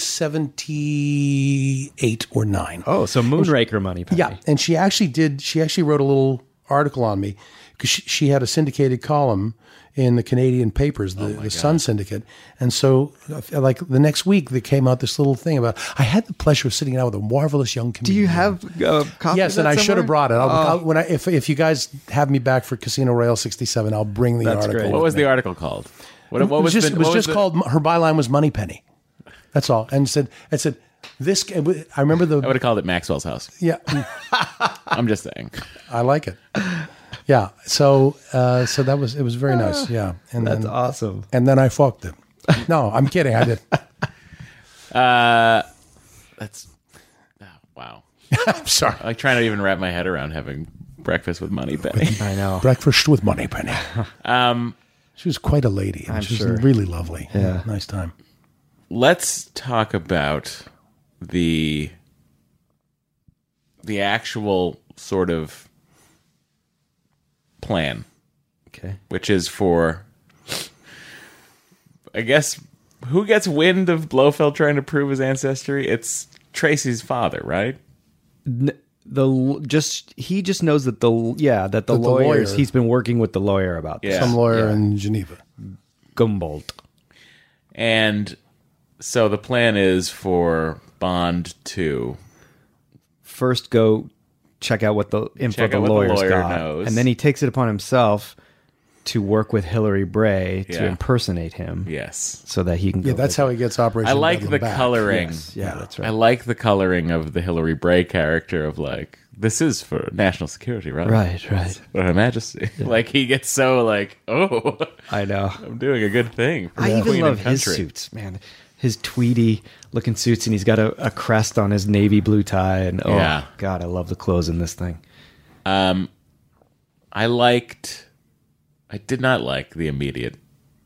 seventy-eight or nine. Oh, so Moonraker money, Patty. Yeah, and she actually did. She actually wrote a little article on me because she, she had a syndicated column in the Canadian papers, the, the Sun Syndicate, and so like the next week they came out this little thing about. I had the pleasure of sitting down with a marvelous young comedian. Do you have uh, copy Yes, of and that I should have somewhere? brought it. I'll, Oh. I'll, when I, if if you guys have me back for Casino Royale sixty-seven, I'll bring the That's article. great. What with was me. the article called? What, what it was just, the, it was what just the- called, her byline was Moneypenny. That's all. And it said, it said, this, I remember the, I would have called it Maxwell's House. yeah, I'm just saying. I like it. Yeah. So, uh, so that was, it was very nice. Yeah. And That's then, awesome. and then I fucked him. No, I'm kidding. I did. Uh, that's oh, wow. I'm sorry. I try not to even wrap my head around having breakfast with Moneypenny. I know. Breakfast with Moneypenny. Um, She was quite a lady. I'm she was sure. really lovely. Yeah. Nice time. Let's talk about the the actual sort of plan, Okay. which is for, I guess, who gets wind of Blofeld trying to prove his ancestry? It's Tracy's father, right? The just he just knows that the yeah that the That the lawyers lawyer- he's been working with the lawyer about this. Yeah. Some lawyer Yeah. in Geneva. Gumboldt. And so the plan is for Bond to First go check out what the info Check the out what the lawyer's lawyer got, knows. and then he takes it upon himself to work with Hillary Bray to Yeah. impersonate him, yes. so that he can. Yeah, go that's visit. how he gets Operation I like Bedlam the back. coloring. Yes, yeah, that's I right. like the coloring of the Hillary Bray character of like, this is for national security, right? Right, right. For Her Majesty. Like he gets so like, oh, I know. I'm doing a good thing. For I the even Queen love and his country. suits, man. His tweedy looking suits, and he's got a, a crest on his navy blue tie, and oh Yeah. god, I love the clothes in this thing. Um, I liked. I did not like the immediate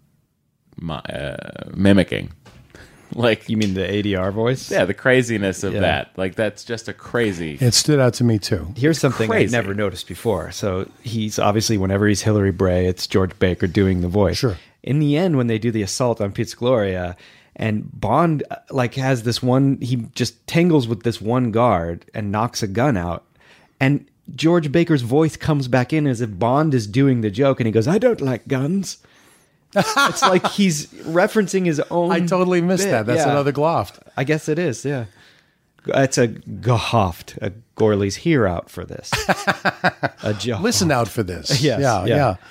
mi- uh, mimicking. Like You mean the A D R voice? yeah, the craziness of Yeah. that. Like that's just a crazy. It stood out to me too. Here's something I'd crazy. never noticed before. So he's obviously, whenever he's Hillary Bray, it's George Baker doing the voice. Sure. In the end, when they do the assault on Pizza Gloria, and Bond uh, like has this one, he just tangles with this one guard and knocks a gun out, and George Baker's voice comes back in as if Bond is doing the joke, and he goes, "I don't like guns." It's like he's referencing his own. I totally missed bit. that. That's Yeah. another Gloft. I guess it is, yeah. It's a Gohoft. A Gorley's here out for this. A Johoft. Listen out for this. Yes, yeah, yeah. yeah.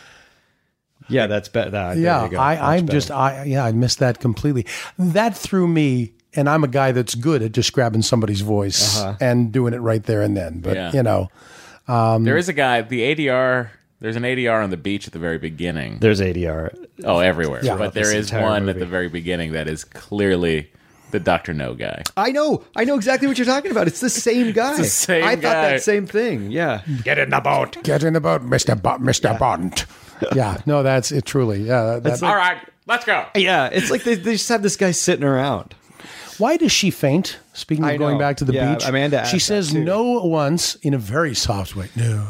Yeah, that's better. That, there Yeah, you go. I, Much I'm better. just, I yeah, I missed that completely. That threw me, and I'm a guy that's good at just grabbing somebody's voice Uh-huh. and doing it right there and then. But Yeah. you know, There is a guy. The A D R. There's an A D R on the beach at the very beginning. There's A D R. Oh, everywhere. Yeah. But there This is entire one at movie. the very beginning that is clearly the Doctor No guy. I know. I know exactly what you're talking about. It's the same guy. the same I thought guy. that same thing. Yeah. Get in the boat. get in the boat, Mister Bo- Mister Bond. Yeah, no, that's it. Truly, yeah. That, All right, let's go. Yeah, it's like they, they just have this guy sitting around. why does she faint? Speaking of I going know. back to the Yeah, beach, Amanda asked she that says too. no once in a very soft way. No.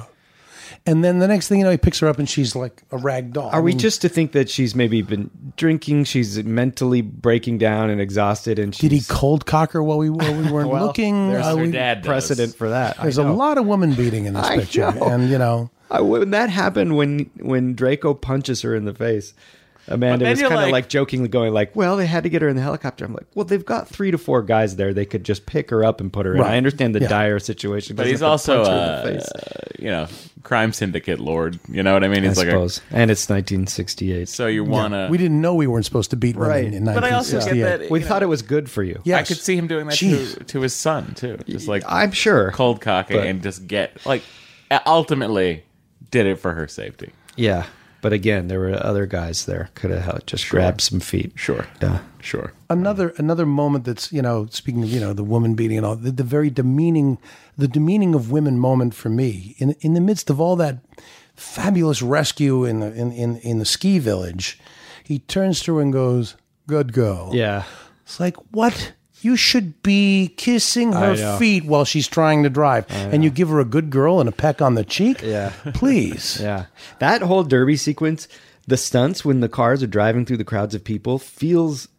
And then the next thing you know, he picks her up and she's like a rag doll. Are we just to think that she's maybe been drinking? She's mentally breaking down and exhausted, and she's, Did he cold cock her while we, while we weren't Well, looking? there's Uh, Her we- dad does. precedent for that? I There's a know. lot of woman beating in this I picture, know. and you know, I, when that happened, when when Draco punches her in the face, Amanda then was you're kind of like- like, jokingly going like, "Well, they had to get her in the helicopter." I'm like, "Well, they've got three to four guys there. They could just pick her up and put her in." Right. I understand the Yeah. dire situation, But doesn't he's have to also, punch her uh, in the face. you know, crime syndicate lord. You know what I mean? I He's like, a, suppose, and it's nineteen sixty-eight. so you wanna. we didn't know we weren't supposed to beat women Right. in But I also get nineteen that. sixty-eight. we you thought know, it was good for you. Yes. I could see him doing that Jeez. to, to his son too. Just like I'm sure. cold cocking But- and just get like ultimately did it for her safety. Yeah, but again, there were other guys there. Could have just grabbed some feet. Sure. Yeah. Sure. Another another moment that's, you know, speaking of, you know, the woman beating and all, the, the very demeaning, the demeaning of women moment for me in in the midst of all that fabulous rescue in the in in, in the ski village, he turns to her and goes, "Good girl." Yeah. It's like, what? You should be kissing I her know. feet while she's trying to drive, and you give her a good girl and a peck on the cheek. Yeah. Please. Yeah. That whole derby sequence, the stunts when the cars are driving through the crowds of people feels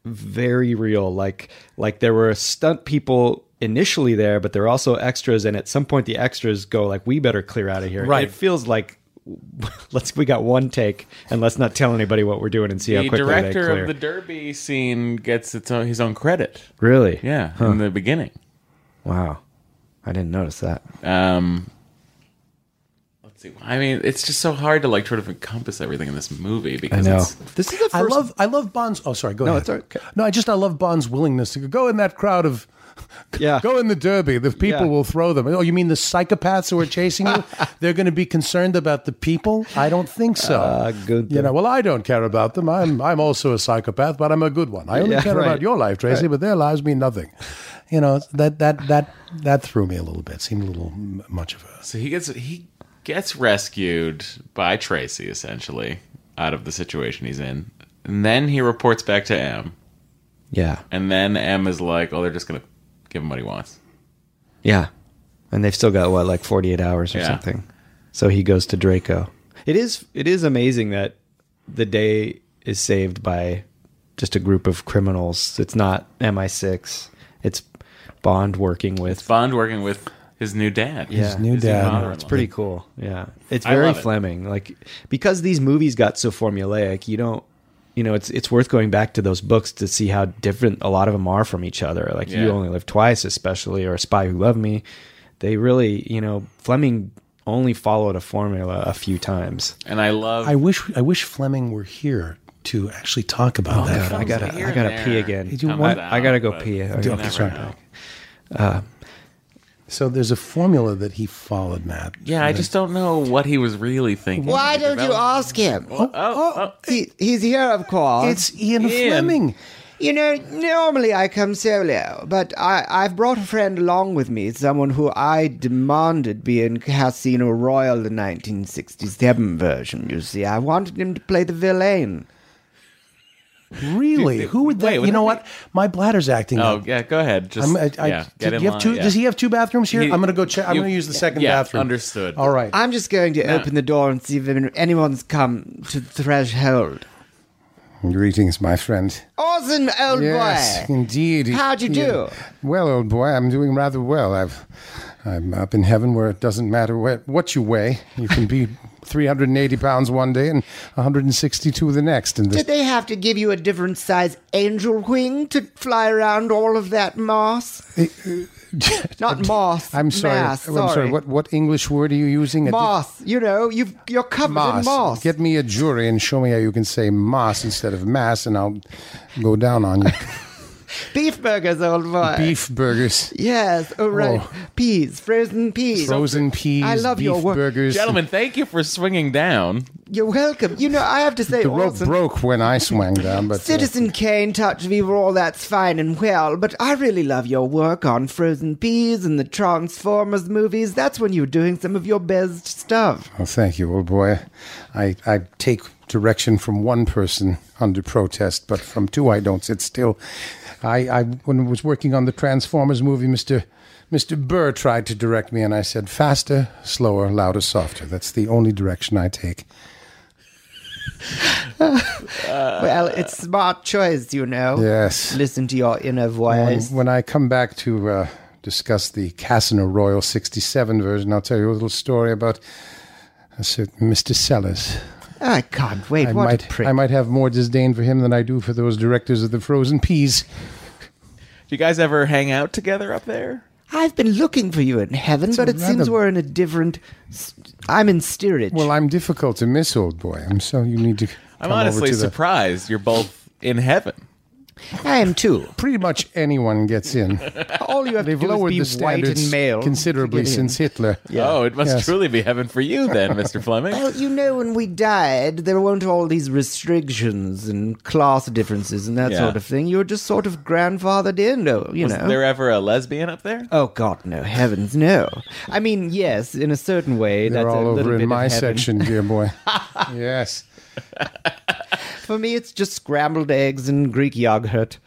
very real. Like like there were stunt people initially there, but there are also extras, and at some point the extras go like, "We better clear out of here." Right. It feels like let's we got one take and let's not tell anybody what we're doing and see how The quickly they director clear. of the Derby scene gets its own, his own credit. Really? Yeah, in the beginning. Wow. I didn't notice that. Um, let's see. I mean, it's just so hard to like sort of encompass everything in this movie I because know. it's, This is the first I love I love Bond's. Oh, sorry. Go No, ahead. it's okay. No, I just I love Bond's willingness to go in that crowd of. Yeah. Go in the derby. The people Yeah. will throw them. Oh, you mean the psychopaths who are chasing you? They're going to be concerned about the people? I don't think so. Ah, good. You know, well, I don't care about them. I'm I'm also a psychopath, but I'm a good one. I only Yeah, care right. about your life, Tracy, Right. but their lives mean nothing. You know, that that that that threw me a little bit. Seemed a little m- much of a. so he gets he gets rescued by Tracy essentially, out of the situation he's in. And then he reports back to M. Yeah. And then M is like, oh, they're just going to give him what he wants. Yeah. And they've still got, what, like forty-eight hours or Yeah. something. So he goes to Draco. It is it is amazing that the day is saved by just a group of criminals. It's not M I six. It's Bond working with... Bond working with his new dad. Yeah. His new dad. father-in-law. It's pretty cool. Yeah. It's I very love it. Fleming. Like, because these movies got so formulaic, you don't... You know, it's it's worth going back to those books to see how different a lot of them are from each other. Like, Yeah. You Only Live Twice, especially, or A Spy Who Loved Me. They really, you know, Fleming only followed a formula a few times. And I love... I wish I wish Fleming were here to actually talk about that. God, I gotta, here I and gotta there. pee again. Did you I, want- I gotta go But pee. I you gotta- never sorry. know. So there's a formula that he followed, Matt. Yeah, I just don't know what he was really thinking. Why He don't you developed- ask him? Oh, oh, He, he's here, of course. It's Ian, Ian. Fleming. You know, normally I come solo, but I, I've brought a friend along with me, someone who I demanded be in Casino Royale, the nineteen sixty-seven version, you see. I wanted him to play the villain. Really? Dude, Who would that? wait, you would know that what? My bladder's acting Oh, up. yeah, go ahead. Just, I'm, I, I, yeah, do get in you have line, two, yeah. Does he have two bathrooms here? He- I'm going to go check. I'm you- going to use the second yeah, bathroom. understood. All right. I'm just going to open the door and see if anyone's come to the threshold. Greetings, my friend. Awesome, old Yes, boy. indeed. How'd you do? Well, old boy, I'm doing rather well. I've, I'm up in heaven where it doesn't matter what, what you weigh. You can be three hundred eighty pounds one day and one hundred sixty-two the next. And Did the, they have to give you a different size angel wing to fly around all of that moss? Not moss. I'm sorry. Mass, I'm sorry. sorry. What what English word are you using? A di- Moss. You know, you've, you're covered Moss. in moss. Get me a jury and show me how you can say moss instead of mass, and I'll go down on you. Beef burgers, old boy. Beef burgers, Yes, oh right. Oh. Peas, frozen peas. frozen peas, I love beef your work. burgers. Gentlemen, thank you for swinging down. You're welcome. You know, I have to say, The rope also, broke when I swung down, but uh, Citizen Kane touched me for all that's fine and well, but I really love your work on Frozen Peas and the Transformers movies. That's when you're doing some of your best stuff. well, thank you, old boy. I, I take direction from one person under protest, but from two I don't sit still. I, I when I was working on the Transformers movie, Mister Mister Burr tried to direct me, and I said, faster, slower, louder, softer. That's the only direction I take. Well, it's smart choice, you know. Yes. Listen to your inner When, voice. when I come back to uh, discuss the Casino Royale sixty-seven version, I'll tell you a little story about a certain Mister Sellers. I can't wait. I what might, a prick. I might have more disdain for him than I do for those directors of the Frozen Peas. Do you guys ever hang out together up there? I've been looking for you in heaven, but a it seems rather- we're in a different... s- I'm in steerage. Well, I'm difficult to miss, old boy. I'm so you need to. I'm come over honestly to the- surprised you're both in heaven. I am too. Pretty much anyone gets in. All you have They've to do lowered is the be white standards and male. considerably to get in. since Hitler. Oh, it must Yes. truly be heaven for you then, Mister Fleming. Well, you know, when we died, there weren't all these restrictions and class differences and that Yeah. sort of thing. You were just sort of grandfathered in, oh, you Was know. there ever a lesbian up there? Oh, God, no. Heavens, no. I mean, yes, in a certain way. They're that's all a little over bit in my of heaven. section, dear boy. Yes. For me, it's just scrambled eggs and Greek yogurt.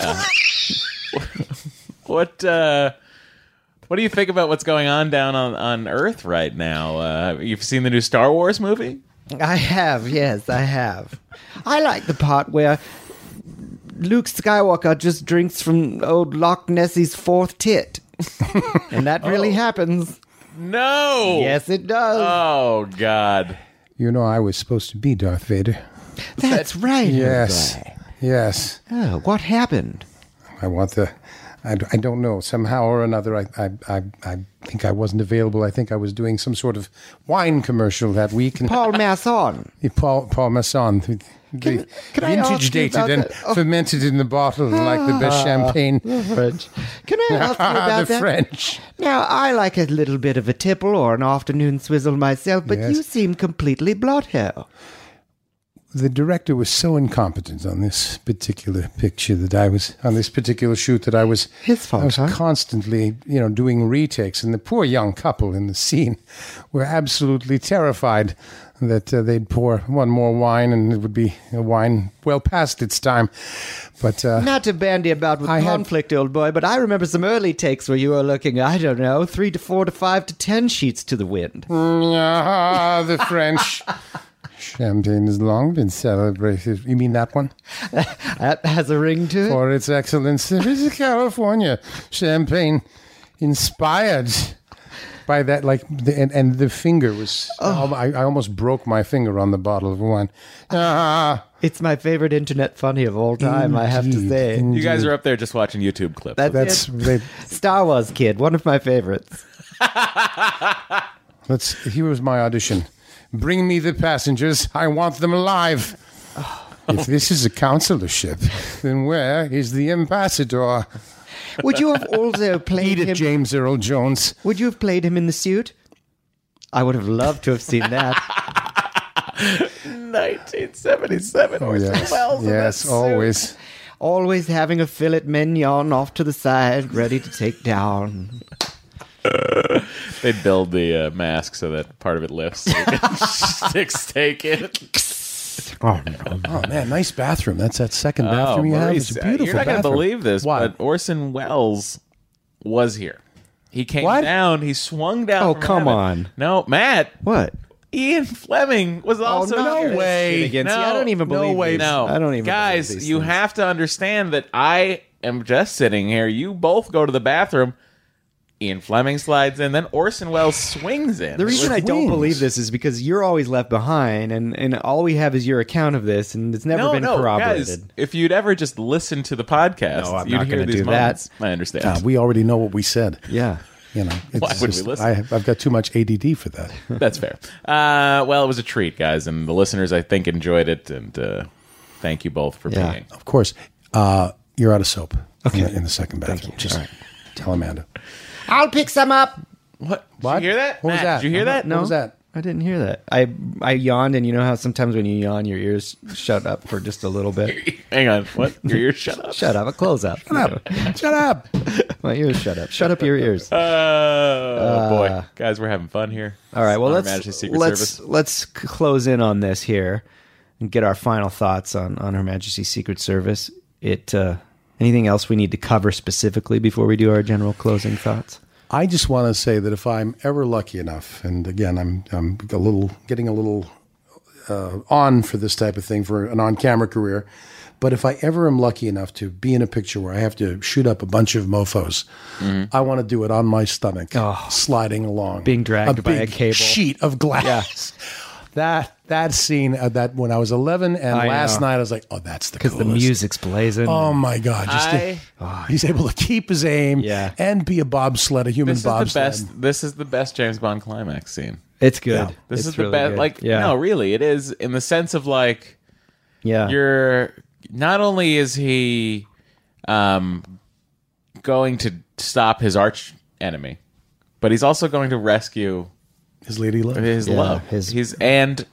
What uh what do you think about what's going on down on, on Earth right now? Uh, you've seen the new Star Wars movie? I have, yes, I have. I like the part where Luke Skywalker just drinks from old Loch Nessie's fourth tit. And that really happens. No. Yes, it does. Oh God. You know, I was supposed to be Darth Vader. That's right. Yes. Jose. Yes. Oh, what happened? I want the. I, I don't know. Somehow or another, I, I I I think I wasn't available. I think I was doing some sort of wine commercial that week. And Paul Masson. Paul Paul Masson, the, the can I ask vintage you dated about and that? Oh. fermented in the bottle like the best champagne. French. Can I ask you about the that? French. Now, I like a little bit of a tipple or an afternoon swizzle myself, but Yes. you seem completely blot hair. The director was so incompetent on this particular picture that I was on this particular shoot that I was His fault, I was huh? constantly, you know, doing retakes, and the poor young couple in the scene were absolutely terrified that uh, they'd pour one more wine, and it would be a wine well past its time. But uh, Not to bandy about with I had- conflict, old boy, but I remember some early takes where you were looking, I don't know, three to four to five to ten sheets to the wind. ah, the French. Champagne has long been celebrated. You mean that one? That has a ring to it. For its excellence. There is a California champagne inspired by that, like, the, and, and the finger was, Oh. I, I almost broke my finger on the bottle of wine. Ah, It's my favorite internet funny of all time, I have to Indeed. say. Indeed. You guys are up there just watching YouTube clips. That's, That's, it. they, Star Wars Kid, one of my favorites. let's, here was my audition. Bring me the passengers. I want them alive. If this is a consular ship, then where is the ambassador? Would you have also played Edith him? James Earl Jones. Would you have played him in the suit? I would have loved to have seen that. nineteen seventy-seven. Oh, yes. Yes, always. Always having a fillet mignon off to the side, ready to take down. They build the uh, mask so that part of it lifts. So you can stick steak in it. Oh, no. Oh, man, nice bathroom. That's that second bathroom you have. Maurice, It's a uh, beautiful You're not going to bathroom. believe this, What? but Orson Welles was here. He came What? down. He swung down. Oh, from come heaven. on. No, Matt. What? Ian Fleming was also no here. way. Against No, you. I don't even no believe way. these. No, I don't even Guys, believe these you things. have to understand that I am just sitting here. You both go to the bathroom. Ian Fleming slides in, then Orson Welles swings in. The reason I don't Wings. believe this is because you're always left behind, and, and all we have is your account of this, and it's never no, been no, corroborated. guys, if you'd ever just listen to the podcast, No, I'm you'd not hear gonna these do that. moments. I understand. Uh, we already know what we said. Yeah. You know, it's Why would we just- listen? I, I've got too much A D D for that. That's fair. Uh, well, it was a treat, guys, and the listeners, I think, enjoyed it, and uh, thank you both for Yeah. being. Of course, uh, you're out of soap. Okay. In the, in the second bathroom. you. Just All right. tell Amanda. I'll pick some up. What? What? Did you hear that? What was Matt, that? Did you hear that? No. What was that? I didn't hear that. I I yawned, and you know how sometimes when you yawn, your ears shut up for just a little bit. Hang on. What? Your ears shut up? Shut up. A close up. Shut up. Shut up. My ears shut up. Shut up your ears. Oh, boy. Guys, we're having fun here. All right. Well, On Her let's Majesty's Secret let's Service. let's c- close in on this here and get our final thoughts on on Her Majesty's Secret Service. It uh, anything else we need to cover specifically before we do our general closing thoughts? I just want to say that if I'm ever lucky enough, and again, I'm I'm a little getting a little uh, on for this type of thing for an on-camera career, but if I ever am lucky enough to be in a picture where I have to shoot up a bunch of mofos, I want to do it on my stomach, Oh. sliding along, Being dragged a by a big cable. sheet of glass. That that scene uh, that when I was eleven and I last know. night I was like, oh, that's the Because the coolest. music's blazing. Oh my God! Just to- I- he's able to keep his aim, Yeah. and be a bobsled, a human This is the bobsled. best. This is the best James Bond climax scene. It's good. Yeah. This It's is the really best. good. Like, yeah, no, really, it is in the sense of like yeah. you're. Not only is he, um, going to stop his arch enemy, but he's also going to rescue His lady love. his Yeah, love. his- he's and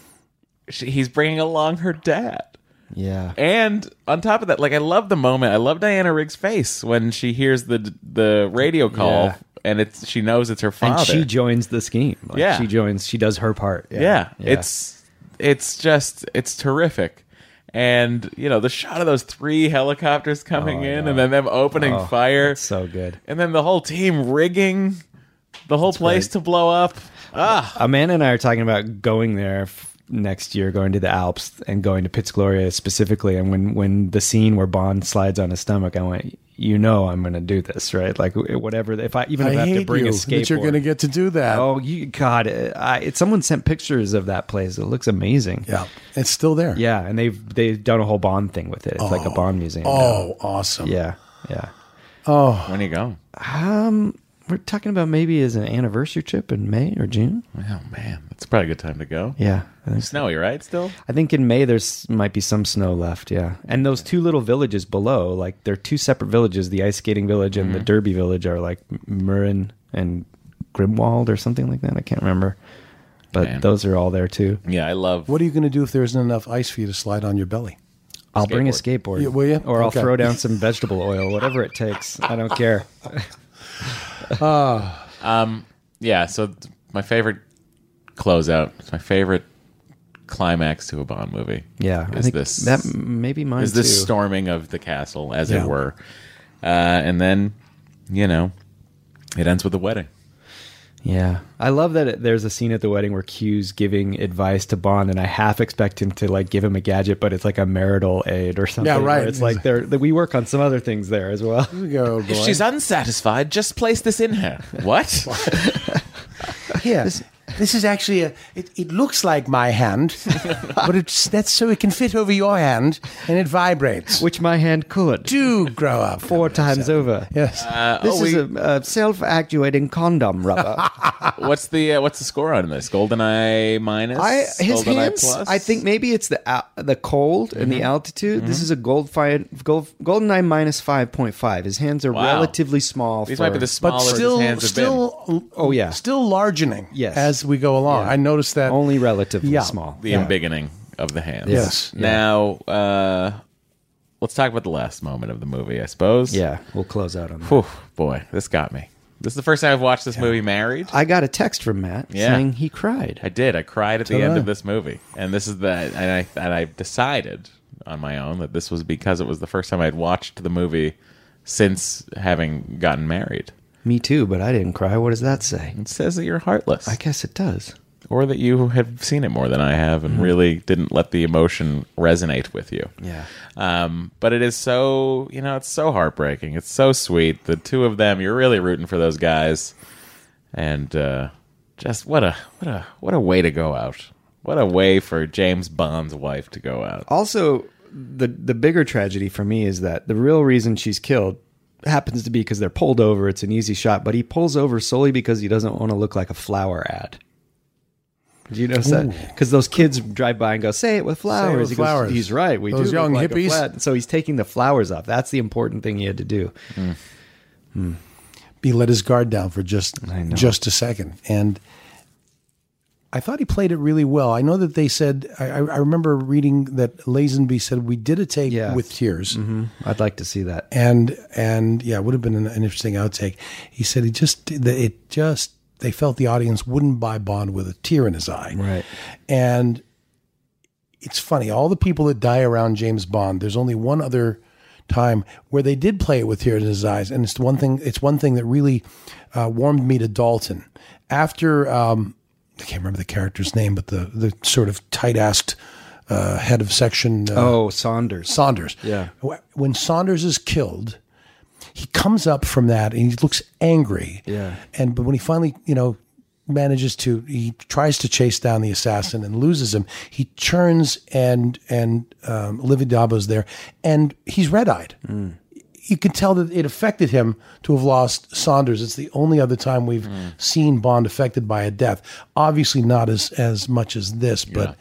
she, he's bringing along her dad. yeah. And on top of that, like I love the moment. I love Diana Rigg's face when she hears the the radio call, Yeah. and it's she knows it's her father. And she joins the scheme. Like, Yeah. she joins. She does her part. Yeah, yeah, it's it's just it's terrific. And you know the shot of those three helicopters coming Oh, in, yeah. and then them opening Oh, fire, it's so good. and then the whole team rigging the whole place great. to blow up. Ah, Amanda and I are talking about going there f- next year, going to the Alps and going to Piz Gloria specifically. And when, when the scene where Bond slides on his stomach, I went, you know, I'm going to do this, right? Like whatever. If I even if I, I have to hate bring you a skateboard, that you're going to get to do that. oh, you God! I, it, someone sent pictures of that place. It looks amazing. Yeah, it's still there. Yeah, and they've they've done a whole Bond thing with it. It's like a Bond museum. Oh, awesome. now. yeah, yeah. when are you going? Um, we're talking about maybe as an anniversary trip in May or June. Oh man, that's probably a good time to go. Yeah, I think so. Snowy, right? Still. I think in May there's might be some snow left, yeah. And those two little villages below, like they're two separate villages. The ice skating village and the Derby village are like Murin and Grimwald or something like that. I can't remember. But Man. those are all there too. Yeah, I love. What are you going to do if there isn't enough ice for you to slide on your belly? I'll bring a Skateboard. skateboard. Yeah, will you? Or I'll Okay. throw down some vegetable oil, whatever it takes. I don't care. Um, yeah. So th- my favorite closeout. It's my favorite climax to a Bond movie. Yeah, I is think this that maybe mine is this too. storming of the castle, as Yeah. it were, uh, and then you know it ends with a wedding. Yeah, I love that it, there's a scene at the wedding where Q's giving advice to Bond, and I half expect him to like give him a gadget, but it's like a marital aid or something. Yeah, right. where It's like they're, that we work on some other things there as well. Here we go, boy. If she's unsatisfied, just place this in her. What? Here, this, this is actually a. It, it looks like my hand, but it's that's so it can fit over your hand and it vibrates. Which my hand could Do grow up four times over. Yes. Uh, This oh, is we- a, a self-actuating condom rubber. what's the uh, what's the score on this? GoldenEye minus. I his GoldenEye hands. plus? I think maybe it's the al- the cold and the altitude. This is a gold fi- gold GoldenEye minus five point five. His hands are Wow. relatively small. These for, might be the but smallest still, his hands have been. still, Oh, yeah. still largening. Yes. as we go along. Yeah. I noticed that. only relatively Yeah. small. The Yeah. embiggening of the hands. Yes. Now, uh, let's talk about the last moment of the movie, I suppose. Yeah, we'll close out on that. Whew, boy, this got me. This is the first time I've watched this movie married. I got a text from Matt Yeah. saying he cried. I did. I cried at the So did end I. of this movie, and this is the and I and I decided on my own that this was because it was the first time I'd watched the movie since having gotten married. Me too, but I didn't cry. What does that say? It says that you're heartless, I guess it does. or that you have seen it more than I have and really didn't let the emotion resonate with you. Yeah. Um, but it is so, you know, it's so heartbreaking. It's so sweet. The two of them, you're really rooting for those guys, and uh, just what a what a what a way to go out. What a way for James Bond's wife to go out. Also, the the bigger tragedy for me is that the real reason she's killed happens to be because they're pulled over. It's an easy shot, but he pulls over solely because he doesn't want to look like a flower ad. Did you notice that? Because those kids drive by and go, "Say it with flowers." with he goes, flowers. He's right. We Those do young look like a hippies. flat. So he's taking the flowers off. That's the important thing he had to do. He let his guard down for just I know. just a second, and I thought he played it really well. I know that they said. I, I I remember reading that Lazenby said we did a take Yeah. with tears. Hmm. I'd like to see that. and and yeah, it would have been an, an interesting outtake. He said he just that it just they felt the audience wouldn't buy Bond with a tear in his eye, Right. And it's funny, all the people that die around James Bond. There's only one other time where they did play it with tears in his eyes, and it's the one thing. It's one thing that really uh, warmed me to Dalton after. Um, I can't remember the character's name, but the the sort of tight-assed uh, head of section. Uh, Oh, Saunders. Saunders. Yeah. When Saunders is killed, he comes up from that and he looks angry. Yeah. And but when he finally, you know, manages to, he tries to chase down the assassin and loses him. He turns and and um, Olivia Dabo's there, and he's red-eyed. You can tell that it affected him to have lost Saunders. It's the only other time we've seen Bond affected by a death. Obviously not as as much as this, but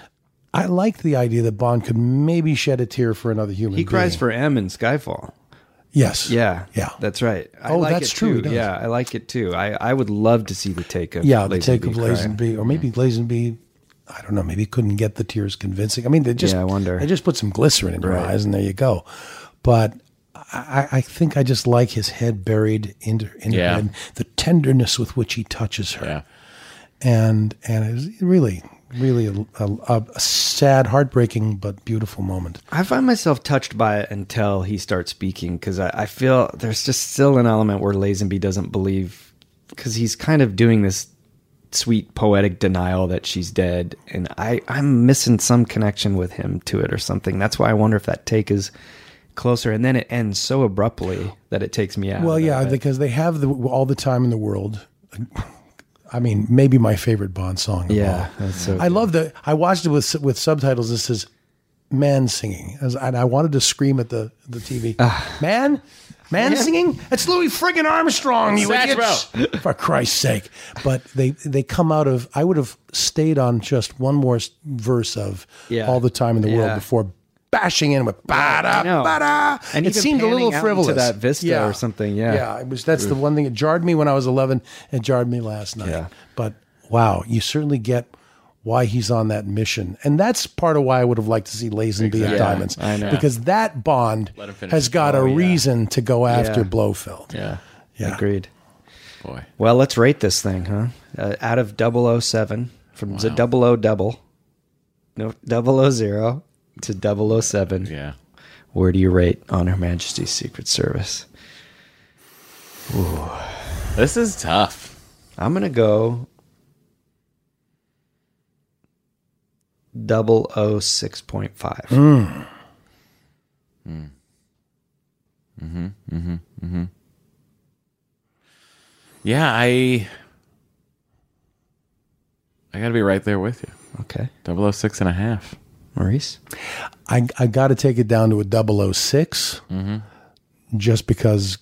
I liked the idea that Bond could maybe shed a tear for another human He being. cries for M in Skyfall. Yes. Yeah, Yeah. that's right. I Oh, like that's it true, Too. he does. Yeah, I like it too. I, I would love to see the take of Yeah, the Lazenby take of crying. Lazenby, or maybe Lazenby, I don't know, maybe couldn't get the tears convincing. I mean, they just, Yeah, I wonder. they just put some glycerin in your Right. eyes, and there you go. But I, I think I just like his head buried into, into Yeah. her head, the tenderness with which he touches her, Yeah. and and it was really, really a, a, a sad, heartbreaking, but beautiful moment. I find myself touched by it until he starts speaking because I, I feel there's just still an element where Lazenby doesn't believe because he's kind of doing this sweet poetic denial that she's dead, and I I'm missing some connection with him to it or something. That's why I wonder if that take is closer, and then it ends so abruptly that it takes me out. Well, of it. yeah, But- because they have the, all the time in the world. I mean, maybe my favorite Bond song. Of yeah, all. that's so I love the. I watched it with with subtitles. This is man singing, As- and I wanted to scream at the the T V. man, man singing. It's Louis friggin' Armstrong. You idiots! For Christ's sake! But they they come out of. I would have stayed on just one more s- verse of Yeah. all the time in the Yeah. world before bashing in with ba da I know. ba da. And It even seemed a little panning out frivolous. into that vista or something, yeah. yeah. It was. That's the one thing. It jarred me when I was eleven. It jarred me last night. Yeah. But wow, you certainly get why he's on that mission, and that's part of why I would have liked to see Lazenby Exactly. and Yeah, Diamonds, I know. because that Bond Let him finish has his got flow, a yeah. reason to go after Yeah. Blofeld. Yeah. Yeah. Agreed. Boy. Well, let's rate this thing, huh? Uh, out of double oh seven from the double O double. no, double oh zero to double oh seven. Yeah. Where do you rate On Her Majesty's Secret Service? Ooh. This is tough. I'm going to go double oh six point five. Mm. Mm. Mm-hmm. Mm-hmm. Mm-hmm. Yeah, I I gotta be right there with you. Okay. double oh six and a half. Maurice? I I got to take it down to a double oh six, Mm-hmm. just because,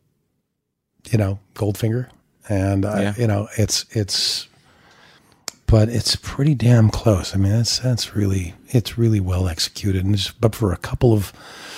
you know, Goldfinger, and I, Yeah. you know, it's it's, but it's pretty damn close. I mean, that's that's really it's really well executed, and just, but for a couple of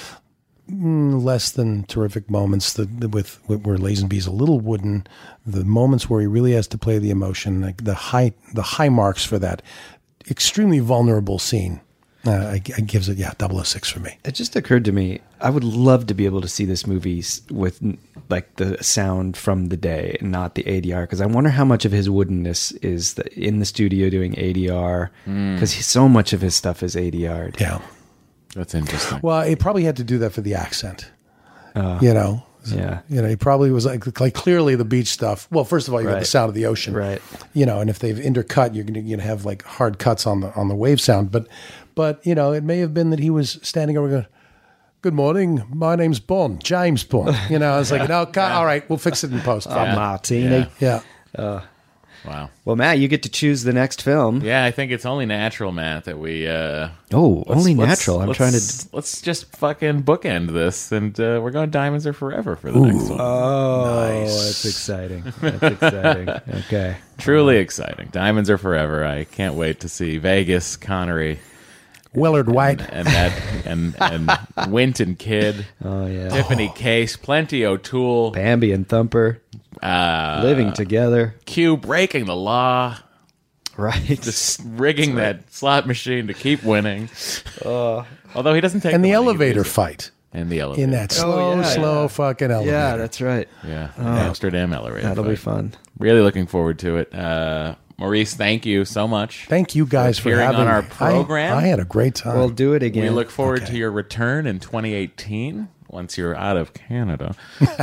mm, less than terrific moments, the, the with, with where Lazenby's a little wooden, the moments where he really has to play the emotion, like the high the high marks for that extremely vulnerable scene. Uh, I, I gives it, yeah, double oh six for me. It just occurred to me, I would love to be able to see this movie s- with like the sound from the day and not the A D R, because I wonder how much of his woodenness is the, in the studio doing A D R, because Mm. so much of his stuff is A D R'd. Yeah. That's interesting. Well, he probably had to do that for the accent. Uh, You know? Yeah. You know, he probably was like, like clearly the beach stuff. Well, first of all, you got Right. the sound of the ocean. Right. You know, and if they've intercut, you're going to you know, have like hard cuts on the on the wave sound. But, but you know, it may have been that he was standing over going, "Good morning, my name's Bond, James Bond." You know, I was like, "No, yeah. all right, we'll fix it in post." Oh, Martini. Yeah. Uh, Wow. Well, Matt, you get to choose the next film. Yeah, I think it's only natural, Matt, that we. Uh, Oh, let's- only let's- natural. I'm let's- trying to. Let's just fucking bookend this, and uh, we're going Diamonds Are Forever for the next one. Oh, Nice. that's exciting. That's exciting. Okay. Truly exciting. Diamonds Are Forever. I can't wait to see Vegas, Connery, Willard White. and that, and and Winton Kid, Oh, yeah. Tiffany Case, Plenty O'Toole, Bambi and Thumper uh, living together. Q breaking the law, Right. just rigging that slot machine to keep winning. Uh, Although he doesn't take And the money, he elevator leaves it. fight and the elevator in that slow, yeah, slow yeah. fucking elevator. yeah, that's right. yeah, the Amsterdam elevator. That'll fight. be fun. Really looking forward to it. Uh, Maurice, thank you so much. Thank you guys for, appearing having on our me. I- program. I, had a great time. We'll do it again. We look forward Okay. to your return in twenty eighteen once you're out of Canada,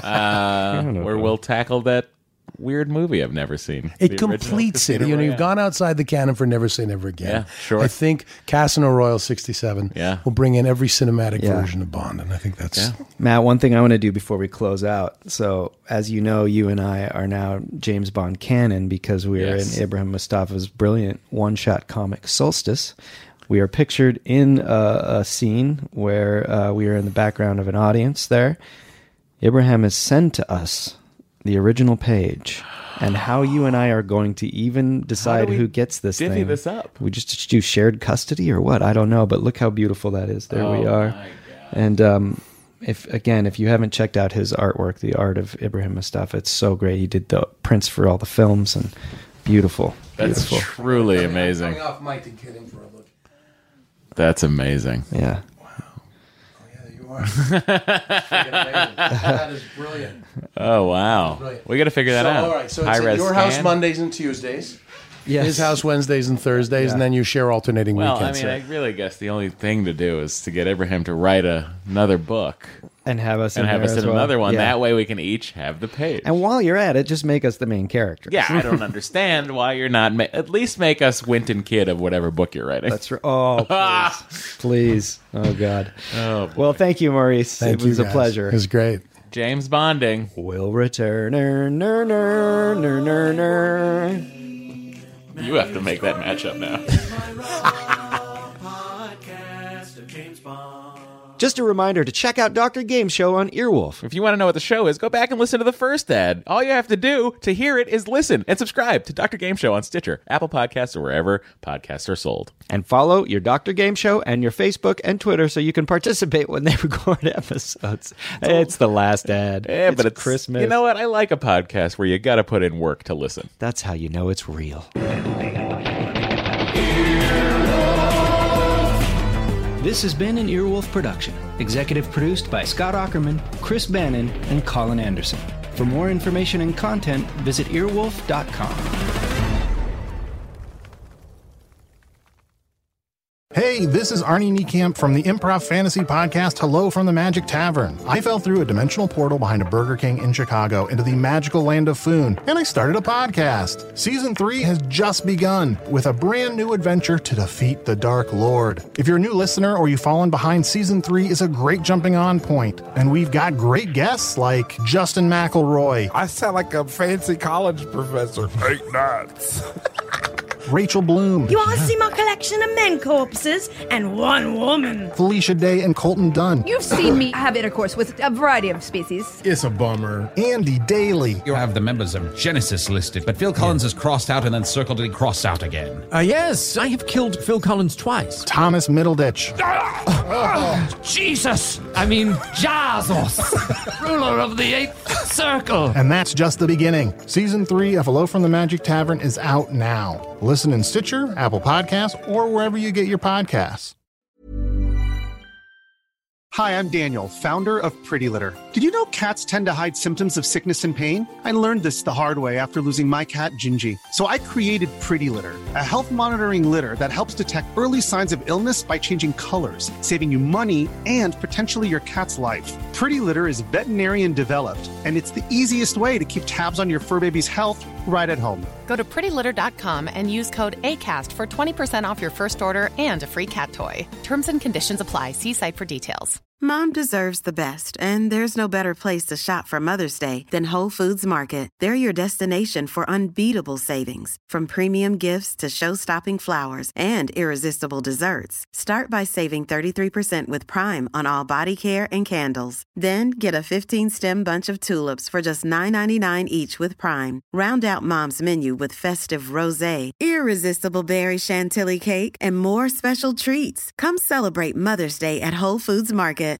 uh, where we'll tackle that weird movie I've never seen. It The original completes it. Casino You know, you've Royale. gone outside the canon for Never Say Never Again. Yeah, sure. I think Casino Royale sixty-seven Yeah. will bring in every cinematic Yeah. version of Bond, and I think that's Yeah. Matt, one thing I want to do before we close out. So, as you know, you and I are now James Bond canon because we are Yes. in Ibrahim Mustafa's brilliant one-shot comic Solstice. We are pictured in a, a scene where uh, we are in the background of an audience there. Ibrahim has sent to us the original page and how you and I are going to even decide we who gets this divvy thing. this up? We just do shared custody or what? I don't know, but look how beautiful that is. There we Oh, are. my God. And um, if again, if you haven't checked out his artwork, The Art of Ibrahim Mustafa, it's so great. He did the prints for all the films and beautiful, That's beautiful. truly amazing. off mic and kidding for a look. That's amazing. Yeah. You are. That is brilliant. Oh wow, Brilliant. we got to figure that so, out. all right, so it's High-res at your house scan? Mondays and Tuesdays. Yes. His house Wednesdays and Thursdays, and then you share alternating Well, weekends. I mean, sir. I really guess the only thing to do is to get Ibrahim to write a, another book And have us and in have there us as in well. another one. Yeah. That way, we can each have the page. And while you're at it, just make us the main character. Yeah, I don't understand why you're not. Ma- at least make us Winton Kid of whatever book you're writing. That's right. Oh, please. please. Oh, God. Oh, boy. Well, thank you, Maurice. Thank it was you a guys. pleasure. It was great. James Bonding. We'll return. Ner, ner, ner, ner, ner, ner. You have to make that matchup now. Podcast of James Bond. Just a reminder to check out Doctor Game Show on Earwolf. If you want to know what the show is, go back and listen to the first ad. All you have to do to hear it is listen and subscribe to Doctor Game Show on Stitcher, Apple Podcasts, or wherever podcasts are sold. And follow your Doctor Game Show and your Facebook and Twitter so you can participate when they record episodes. It's the last ad. Yeah, but it's Christmas. You know what? I like a podcast where you got to put in work to listen. That's how you know it's real. This has been an Earwolf production, executive produced by Scott Ackerman, Chris Bannon, and Colin Anderson. For more information and content, visit earwolf dot com. Hey, this is Arnie Niekamp from the Improv Fantasy Podcast, Hello from the Magic Tavern. I fell through a dimensional portal behind a Burger King in Chicago into the magical land of Foon, and I started a podcast. Season three has just begun with a brand new adventure to defeat the Dark Lord. If you're a new listener or you've fallen behind, Season three is a great jumping on point, and we've got great guests like Justin McElroy. I sound like a fancy college professor. Eight nuts. Rachel Bloom. You want to see my collection of men corpses and one woman? Felicia Day and Colton Dunn. You've seen me have intercourse with a variety of species. It's a bummer. Andy Daly. You have the members of Genesis listed, but Phil Collins is crossed out and then circled and crossed out again. Uh, yes, I have killed Phil Collins twice. Thomas Middleditch. Oh, Jesus! I mean, Jesus! Ruler of the Eighth Circle! And that's just the beginning. Season three of Hello from the Magic Tavern is out now. Listen in Stitcher, Apple Podcasts, or wherever you get your podcasts. Hi, I'm Daniel, founder of Pretty Litter. Did you know cats tend to hide symptoms of sickness and pain? I learned this the hard way after losing my cat, Gingy. So I created Pretty Litter, a health monitoring litter that helps detect early signs of illness by changing colors, saving you money and potentially your cat's life. Pretty Litter is veterinarian developed, and it's the easiest way to keep tabs on your fur baby's health right at home. Go to pretty litter dot com and use code ACAST for twenty percent off your first order and a free cat toy. Terms and conditions apply. See site for details. Mom deserves the best, and there's no better place to shop for Mother's Day than Whole Foods Market. They're your destination for unbeatable savings, from premium gifts to show-stopping flowers and irresistible desserts. Start by saving thirty-three percent with Prime on all body care and candles. Then get a fifteen-stem bunch of tulips for just nine ninety-nine each with Prime. Round out Mom's menu with festive rosé, irresistible berry chantilly cake, and more special treats. Come celebrate Mother's Day at Whole Foods Market.